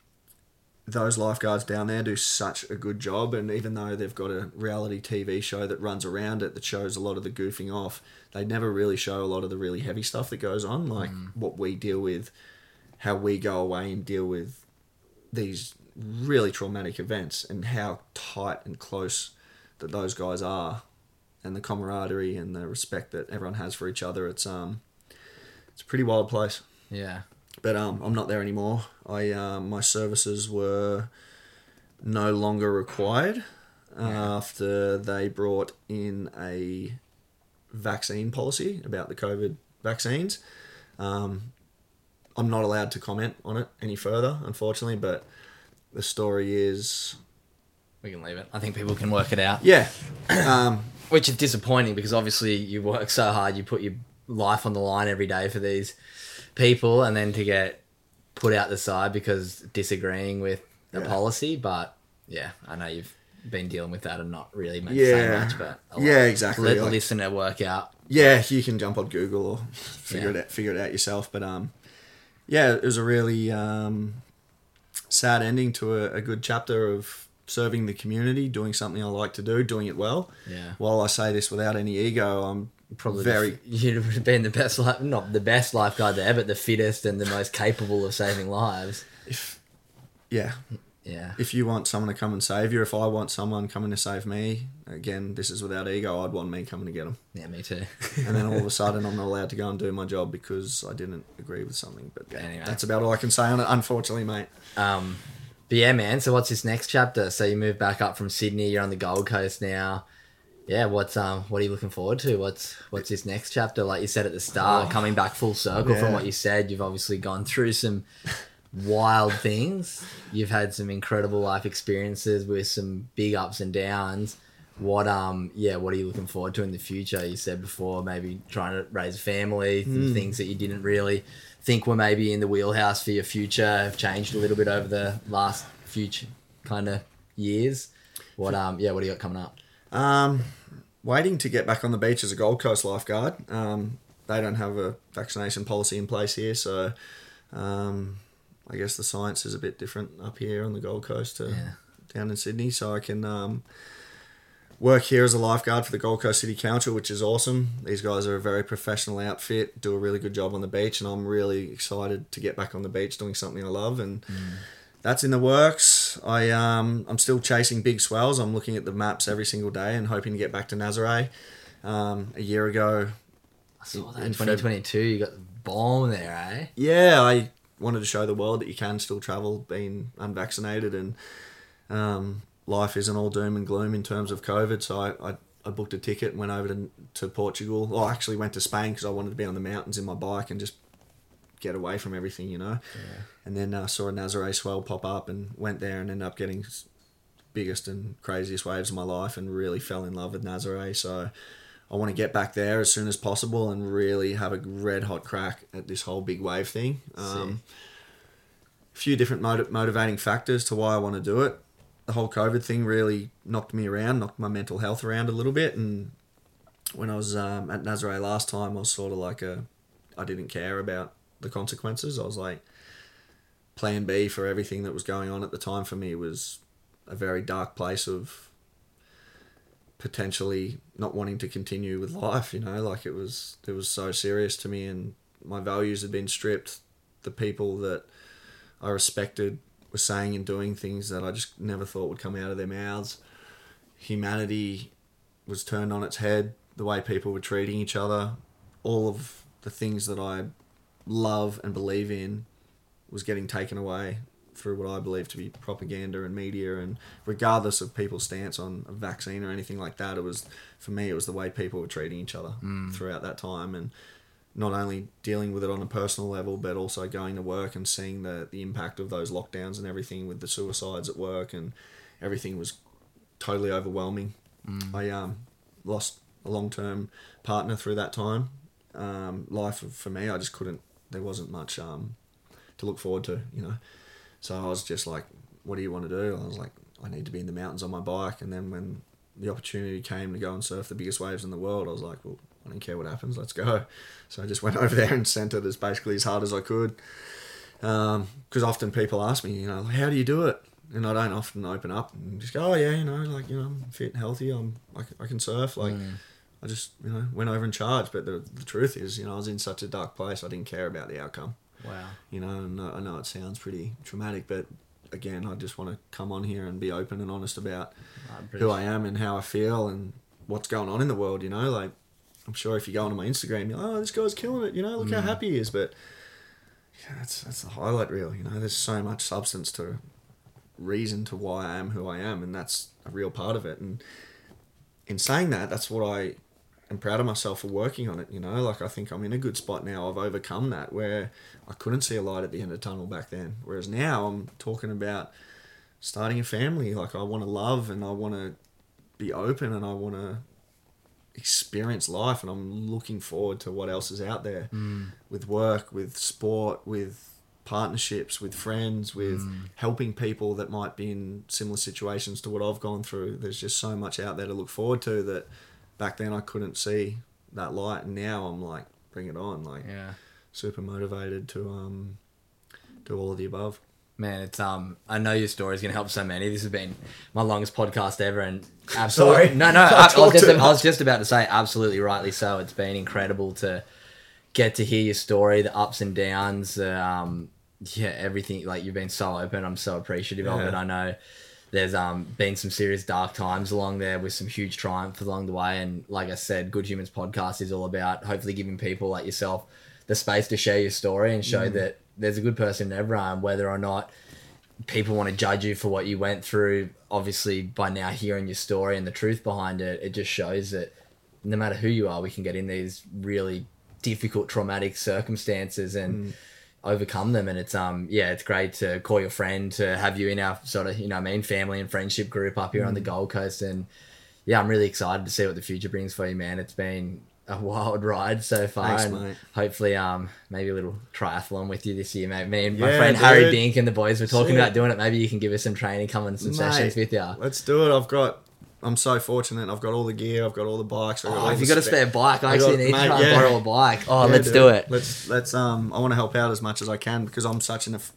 those lifeguards down there do such a good job, and even though they've got a reality T V show that runs around it that shows a lot of the goofing off, they never really show a lot of the really heavy stuff that goes on, like Mm. what we deal with, how we go away and deal with these really traumatic events, and how tight and close that those guys are, and the camaraderie and the respect that everyone has for each other. It's um, it's a pretty wild place. Yeah. But um, I'm not there anymore. I um, my services were no longer required uh, Yeah. after they brought in a vaccine policy about the COVID vaccines. Um, I'm not allowed to comment on it any further, unfortunately. But the story is, We can leave it. I think people can work it out. yeah, um, Which is disappointing because obviously you work so hard, you put your life on the line every day for these people, and then to get put out the side because disagreeing with the Yeah. policy. But yeah, I know you've been dealing with that and not really meant to Yeah. say much, but I'll Yeah, exactly. Let Like- listen to work out. yeah, you can jump on Google or figure Yeah. it out, figure it out yourself. But um, yeah, it was a really um, sad ending to a, a good chapter of serving the community, doing something I like to do, doing it well. Yeah. While I say this without any ego, I'm Probably very the, you'd have been the best life, not the best lifeguard there, but the fittest and the most capable of saving lives. if yeah. Yeah. If you want someone to come and save you, if I want someone coming to save me, again, this is without ego, I'd want me coming to get them. Yeah, me too. And then all of a sudden, I'm not allowed to go and do my job because I didn't agree with something. But yeah, Anyway. that's about all I can say on it, unfortunately, mate. Um, but yeah, man. So what's this next chapter? So you moved back up from Sydney. You're on the Gold Coast now. Yeah. What's um? What are you looking forward to? What's what's this next chapter? Like you said at the start, Oh. coming back full circle Yeah. from what you said. You've obviously gone through some wild things. You've had some incredible life experiences with some big ups and downs. What um yeah, what are you looking forward to in the future? You said before maybe trying to raise a family, Hmm. the things that you didn't really think were maybe in the wheelhouse for your future have changed a little bit over the last future kind of years. What um yeah, what do you got coming up? Um, waiting to get back on the beach as a Gold Coast lifeguard. Um, they don't have a vaccination policy in place here, so um, I guess the science is a bit different up here on the Gold Coast to Yeah. down in Sydney. So I can um, work here as a lifeguard for the Gold Coast City Council, which is awesome. These guys are a very professional outfit, do a really good job on the beach, and I'm really excited to get back on the beach doing something I love. And that's in the works. I um I'm still chasing big swells. I'm looking at the maps every single day and hoping to get back to Nazare. Um, a year ago, I saw that in in twenty twenty-two you got the bomb there, eh? yeah, I wanted to show the world that you can still travel being unvaccinated, and um, life isn't all doom and gloom in terms of COVID. So I, I, I booked a ticket and went over to, to Portugal. Well, I actually went to Spain because I wanted to be on the mountains in my bike and just get away from everything, you know. Yeah. And then I uh, saw a Nazare swell pop up and went there and ended up getting s- biggest and craziest waves of my life and really fell in love with Nazare. So I want to get back there as soon as possible and really have a red hot crack at this whole big wave thing. Um, a few different motiv- motivating factors to why I want to do it. The whole COVID thing really knocked me around, knocked my mental health around a little bit. And when I was um, at Nazare last time, I was sort of like a, I didn't care about the consequences. I was like, plan B for everything that was going on at the time for me was a very dark place of potentially not wanting to continue with life, you know, like it was, it was so serious to me and my values had been stripped. The people that I respected were saying and doing things that I just never thought would come out of their mouths. Humanity was turned on its head, the way people were treating each other, all of the things that I love and believe in was getting taken away through what I believe to be propaganda and media. And regardless of people's stance on a vaccine or anything like that, it was, for me, it was the way people were treating each other Mm. throughout that time. And not only dealing with it on a personal level, but also going to work and seeing the, the impact of those lockdowns and everything with the suicides at work, and everything was totally overwhelming. Mm. I um, lost a long-term partner through that time. Um, life for me, I just couldn't, there wasn't much um, to look forward to, you know. So I was just like, what do you want to do? I was like, I need to be in the mountains on my bike. And then when the opportunity came to go and surf the biggest waves in the world, I was like, well, I don't care what happens, let's go. So I just went over there and sent it as basically as hard as I could. Because um, often people ask me, you know, how do you do it? And I don't often open up and just go, oh yeah, you know, like, you know, I'm fit and healthy. I'm, I, I can surf. Like, mm. I just, you know, went over and charged. But the, the truth is, you know, I was in such a dark place. I didn't care about the outcome. Wow. You know, and I know it sounds pretty traumatic, but again, I just want to come on here and be open and honest about I who I am and how I feel and what's going on in the world, you know, like, I'm sure if you go onto my Instagram, you're like, oh, this guy's killing it, you know, look mm. how happy he is. But yeah, that's, that's the highlight reel, you know, there's so much substance to reason to why I am who I am, and that's a real part of it. And in saying that, that's what I am proud of myself for working on it, you know, like I think I'm in a good spot now. I've overcome that where I couldn't see a light at the end of the tunnel back then, whereas now I'm talking about starting a family. Like I want to love and I want to be open and I want to experience life, and I'm looking forward to what else is out there mm. with work, with sport, with partnerships, with friends, with mm. helping people that might be in similar situations to what I've gone through. There's just so much out there to look forward to that back then I couldn't see that light, and now I'm like, bring it on, like yeah. super motivated to um do all of the above. Man, it's um I know your story is going to help so many. This has been my longest podcast ever, and absolutely Sorry. no no I, I was just I was just about to say absolutely rightly so. It's been incredible to get to hear your story, the ups and downs, um yeah, everything. Like, you've been so open. I'm so appreciative yeah. of it. I know there's um been some serious dark times along there with some huge triumphs along the way, and like I said, Good Humans podcast is all about hopefully giving people like yourself the space to share your story and show mm. that there's a good person in everyone, whether or not people want to judge you for what you went through. Obviously, by now hearing your story and the truth behind it, it just shows that no matter who you are, we can get in these really difficult, traumatic circumstances and mm. overcome them. And it's um yeah it's great to call your friend, to have you in our sort of, you know what I mean, family and friendship group up here mm. on the Gold Coast. And yeah, I'm really excited to see what the future brings for you, man. It's been a wild ride so far. Thanks, and mate. Hopefully um maybe a little triathlon with you this year, mate. Me and my Yeah, friend dude. Harry Dink and the boys were talking Sick. about doing it. Maybe you can give us some training, come on some Mate, sessions with you. Let's do it. I've got I'm so fortunate. I've got all the gear. I've got all the bikes. I've got Oh, all if the you got a spe- spare bike, I, I actually got- need mate, to try and yeah. borrow a bike. Oh, Yeah, let's dude. do it. Let's let's um. I want to help out as much as I can because I'm such in a f-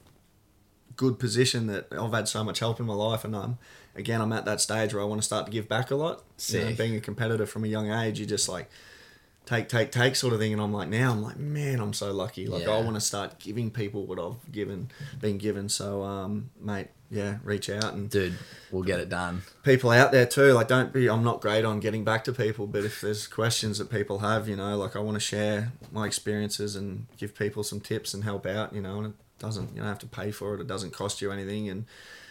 good position that I've had so much help in my life, and um, again, I'm at that stage where I want to start to give back a lot. You know, Sick. being a competitor from a young age, you just like take, take, take sort of thing, and I'm like, now I'm like, man, I'm so lucky. Like Yeah. I want to start giving people what I've given, been given. So um, mate, yeah, reach out and Dude, we'll get it done. people out there too, like don't be I'm not great on getting back to people, but if there's questions that people have, you know, like I want to share my experiences and give people some tips and help out, you know, and it doesn't, you don't have to pay for it, it doesn't cost you anything. And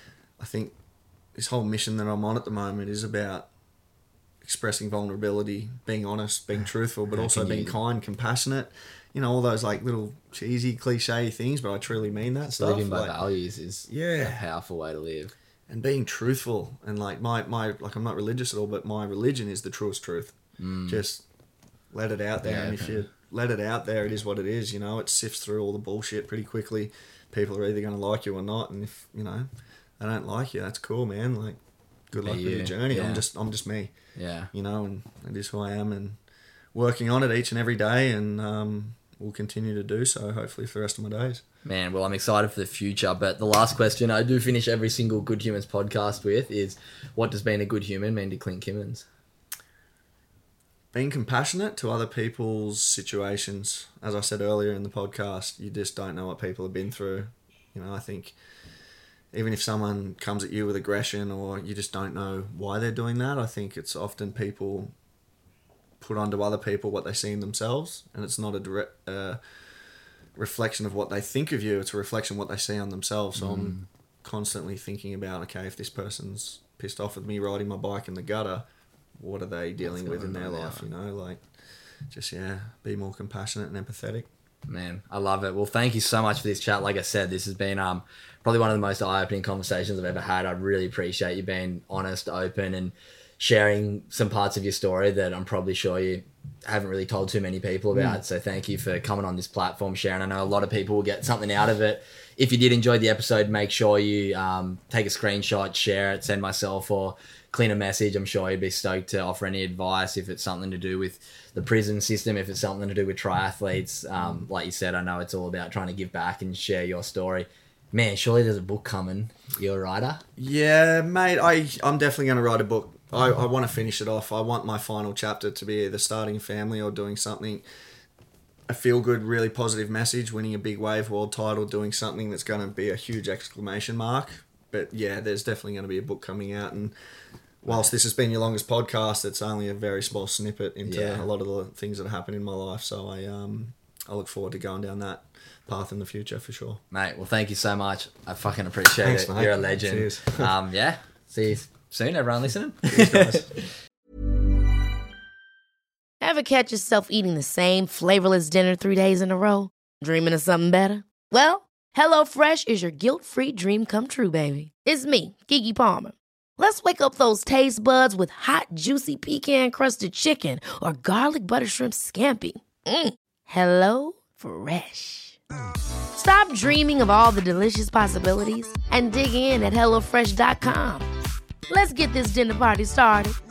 I think this whole mission that I'm on at the moment is about expressing vulnerability, being honest, being truthful, but How also can being you- kind, compassionate, you know, all those like little cheesy cliche things, but I truly mean that stuff. Living by like, values is Yeah. a powerful way to live. and being truthful, and like my, my like I'm not religious at all, but my religion is the truest truth. Mm. Just let it out there, Yeah, and if okay. you let it out there, it is what it is. You know, it sifts through all the bullshit pretty quickly. People are either going to like you or not, and if you know they don't like you, that's cool, man. Like, good luck Be with you. your journey. Yeah. I'm just I'm just me, Yeah. you know, and it is who I am, and working on it each and every day, and um, will continue to do so. Hopefully for the rest of my days. Man, well, I'm excited for the future. But the last question I do finish every single Good Humans podcast with is, what does being a good human mean to Clint Kimmins? Being compassionate to other people's situations. As I said earlier in the podcast, you just don't know what people have been through. You know, I think even if someone comes at you with aggression or you just don't know why they're doing that, I think it's often people put onto other people what they see in themselves, and it's not a direct uh, reflection of what they think of you, it's a reflection of what they see on themselves. So mm. I'm constantly thinking about, okay, if this person's pissed off with me riding my bike in the gutter, what are they dealing with in their life, you know? Like, just, yeah, be more compassionate and empathetic. Man, I love it. Well, thank you so much for this chat. Like I said, this has been um probably one of the most eye-opening conversations I've ever had. I really appreciate you being honest, open, and sharing some parts of your story that I'm probably sure you haven't really told too many people about. Mm. So thank you for coming on this platform, Sharon. I know a lot of people will get something out of it. If you did enjoy the episode, make sure you um, take a screenshot, share it, send myself or Clint a message. I'm sure he'd be stoked to offer any advice if it's something to do with the prison system, if it's something to do with triathletes. Um, like you said, I know it's all about trying to give back and share your story. Man, surely there's a book coming. You're a writer? Yeah, mate. I, I'm definitely going to write a book. I, I want to finish it off. I want my final chapter to be either starting a family or doing something, a feel-good, really positive message, winning a big wave world title, doing something that's going to be a huge exclamation mark. But yeah, there's definitely going to be a book coming out. And whilst this has been your longest podcast, it's only a very small snippet into yeah. a lot of the things that happen in my life. So I um I look forward to going down that path in the future for sure. Mate, well, thank you so much. I fucking appreciate Thanks, it. Mate. You're a legend. Cheers. um, yeah. See you soon, everyone listening. Cheers, guys. Ever catch yourself eating the same flavorless dinner three days in a row? Dreaming of something better? Well, HelloFresh is your guilt-free dream come true, baby. It's me, Keke Palmer. Let's wake up those taste buds with hot, juicy pecan-crusted chicken or garlic butter shrimp scampi. Mm. Hello Fresh. Stop dreaming of all the delicious possibilities and dig in at HelloFresh dot com. Let's get this dinner party started.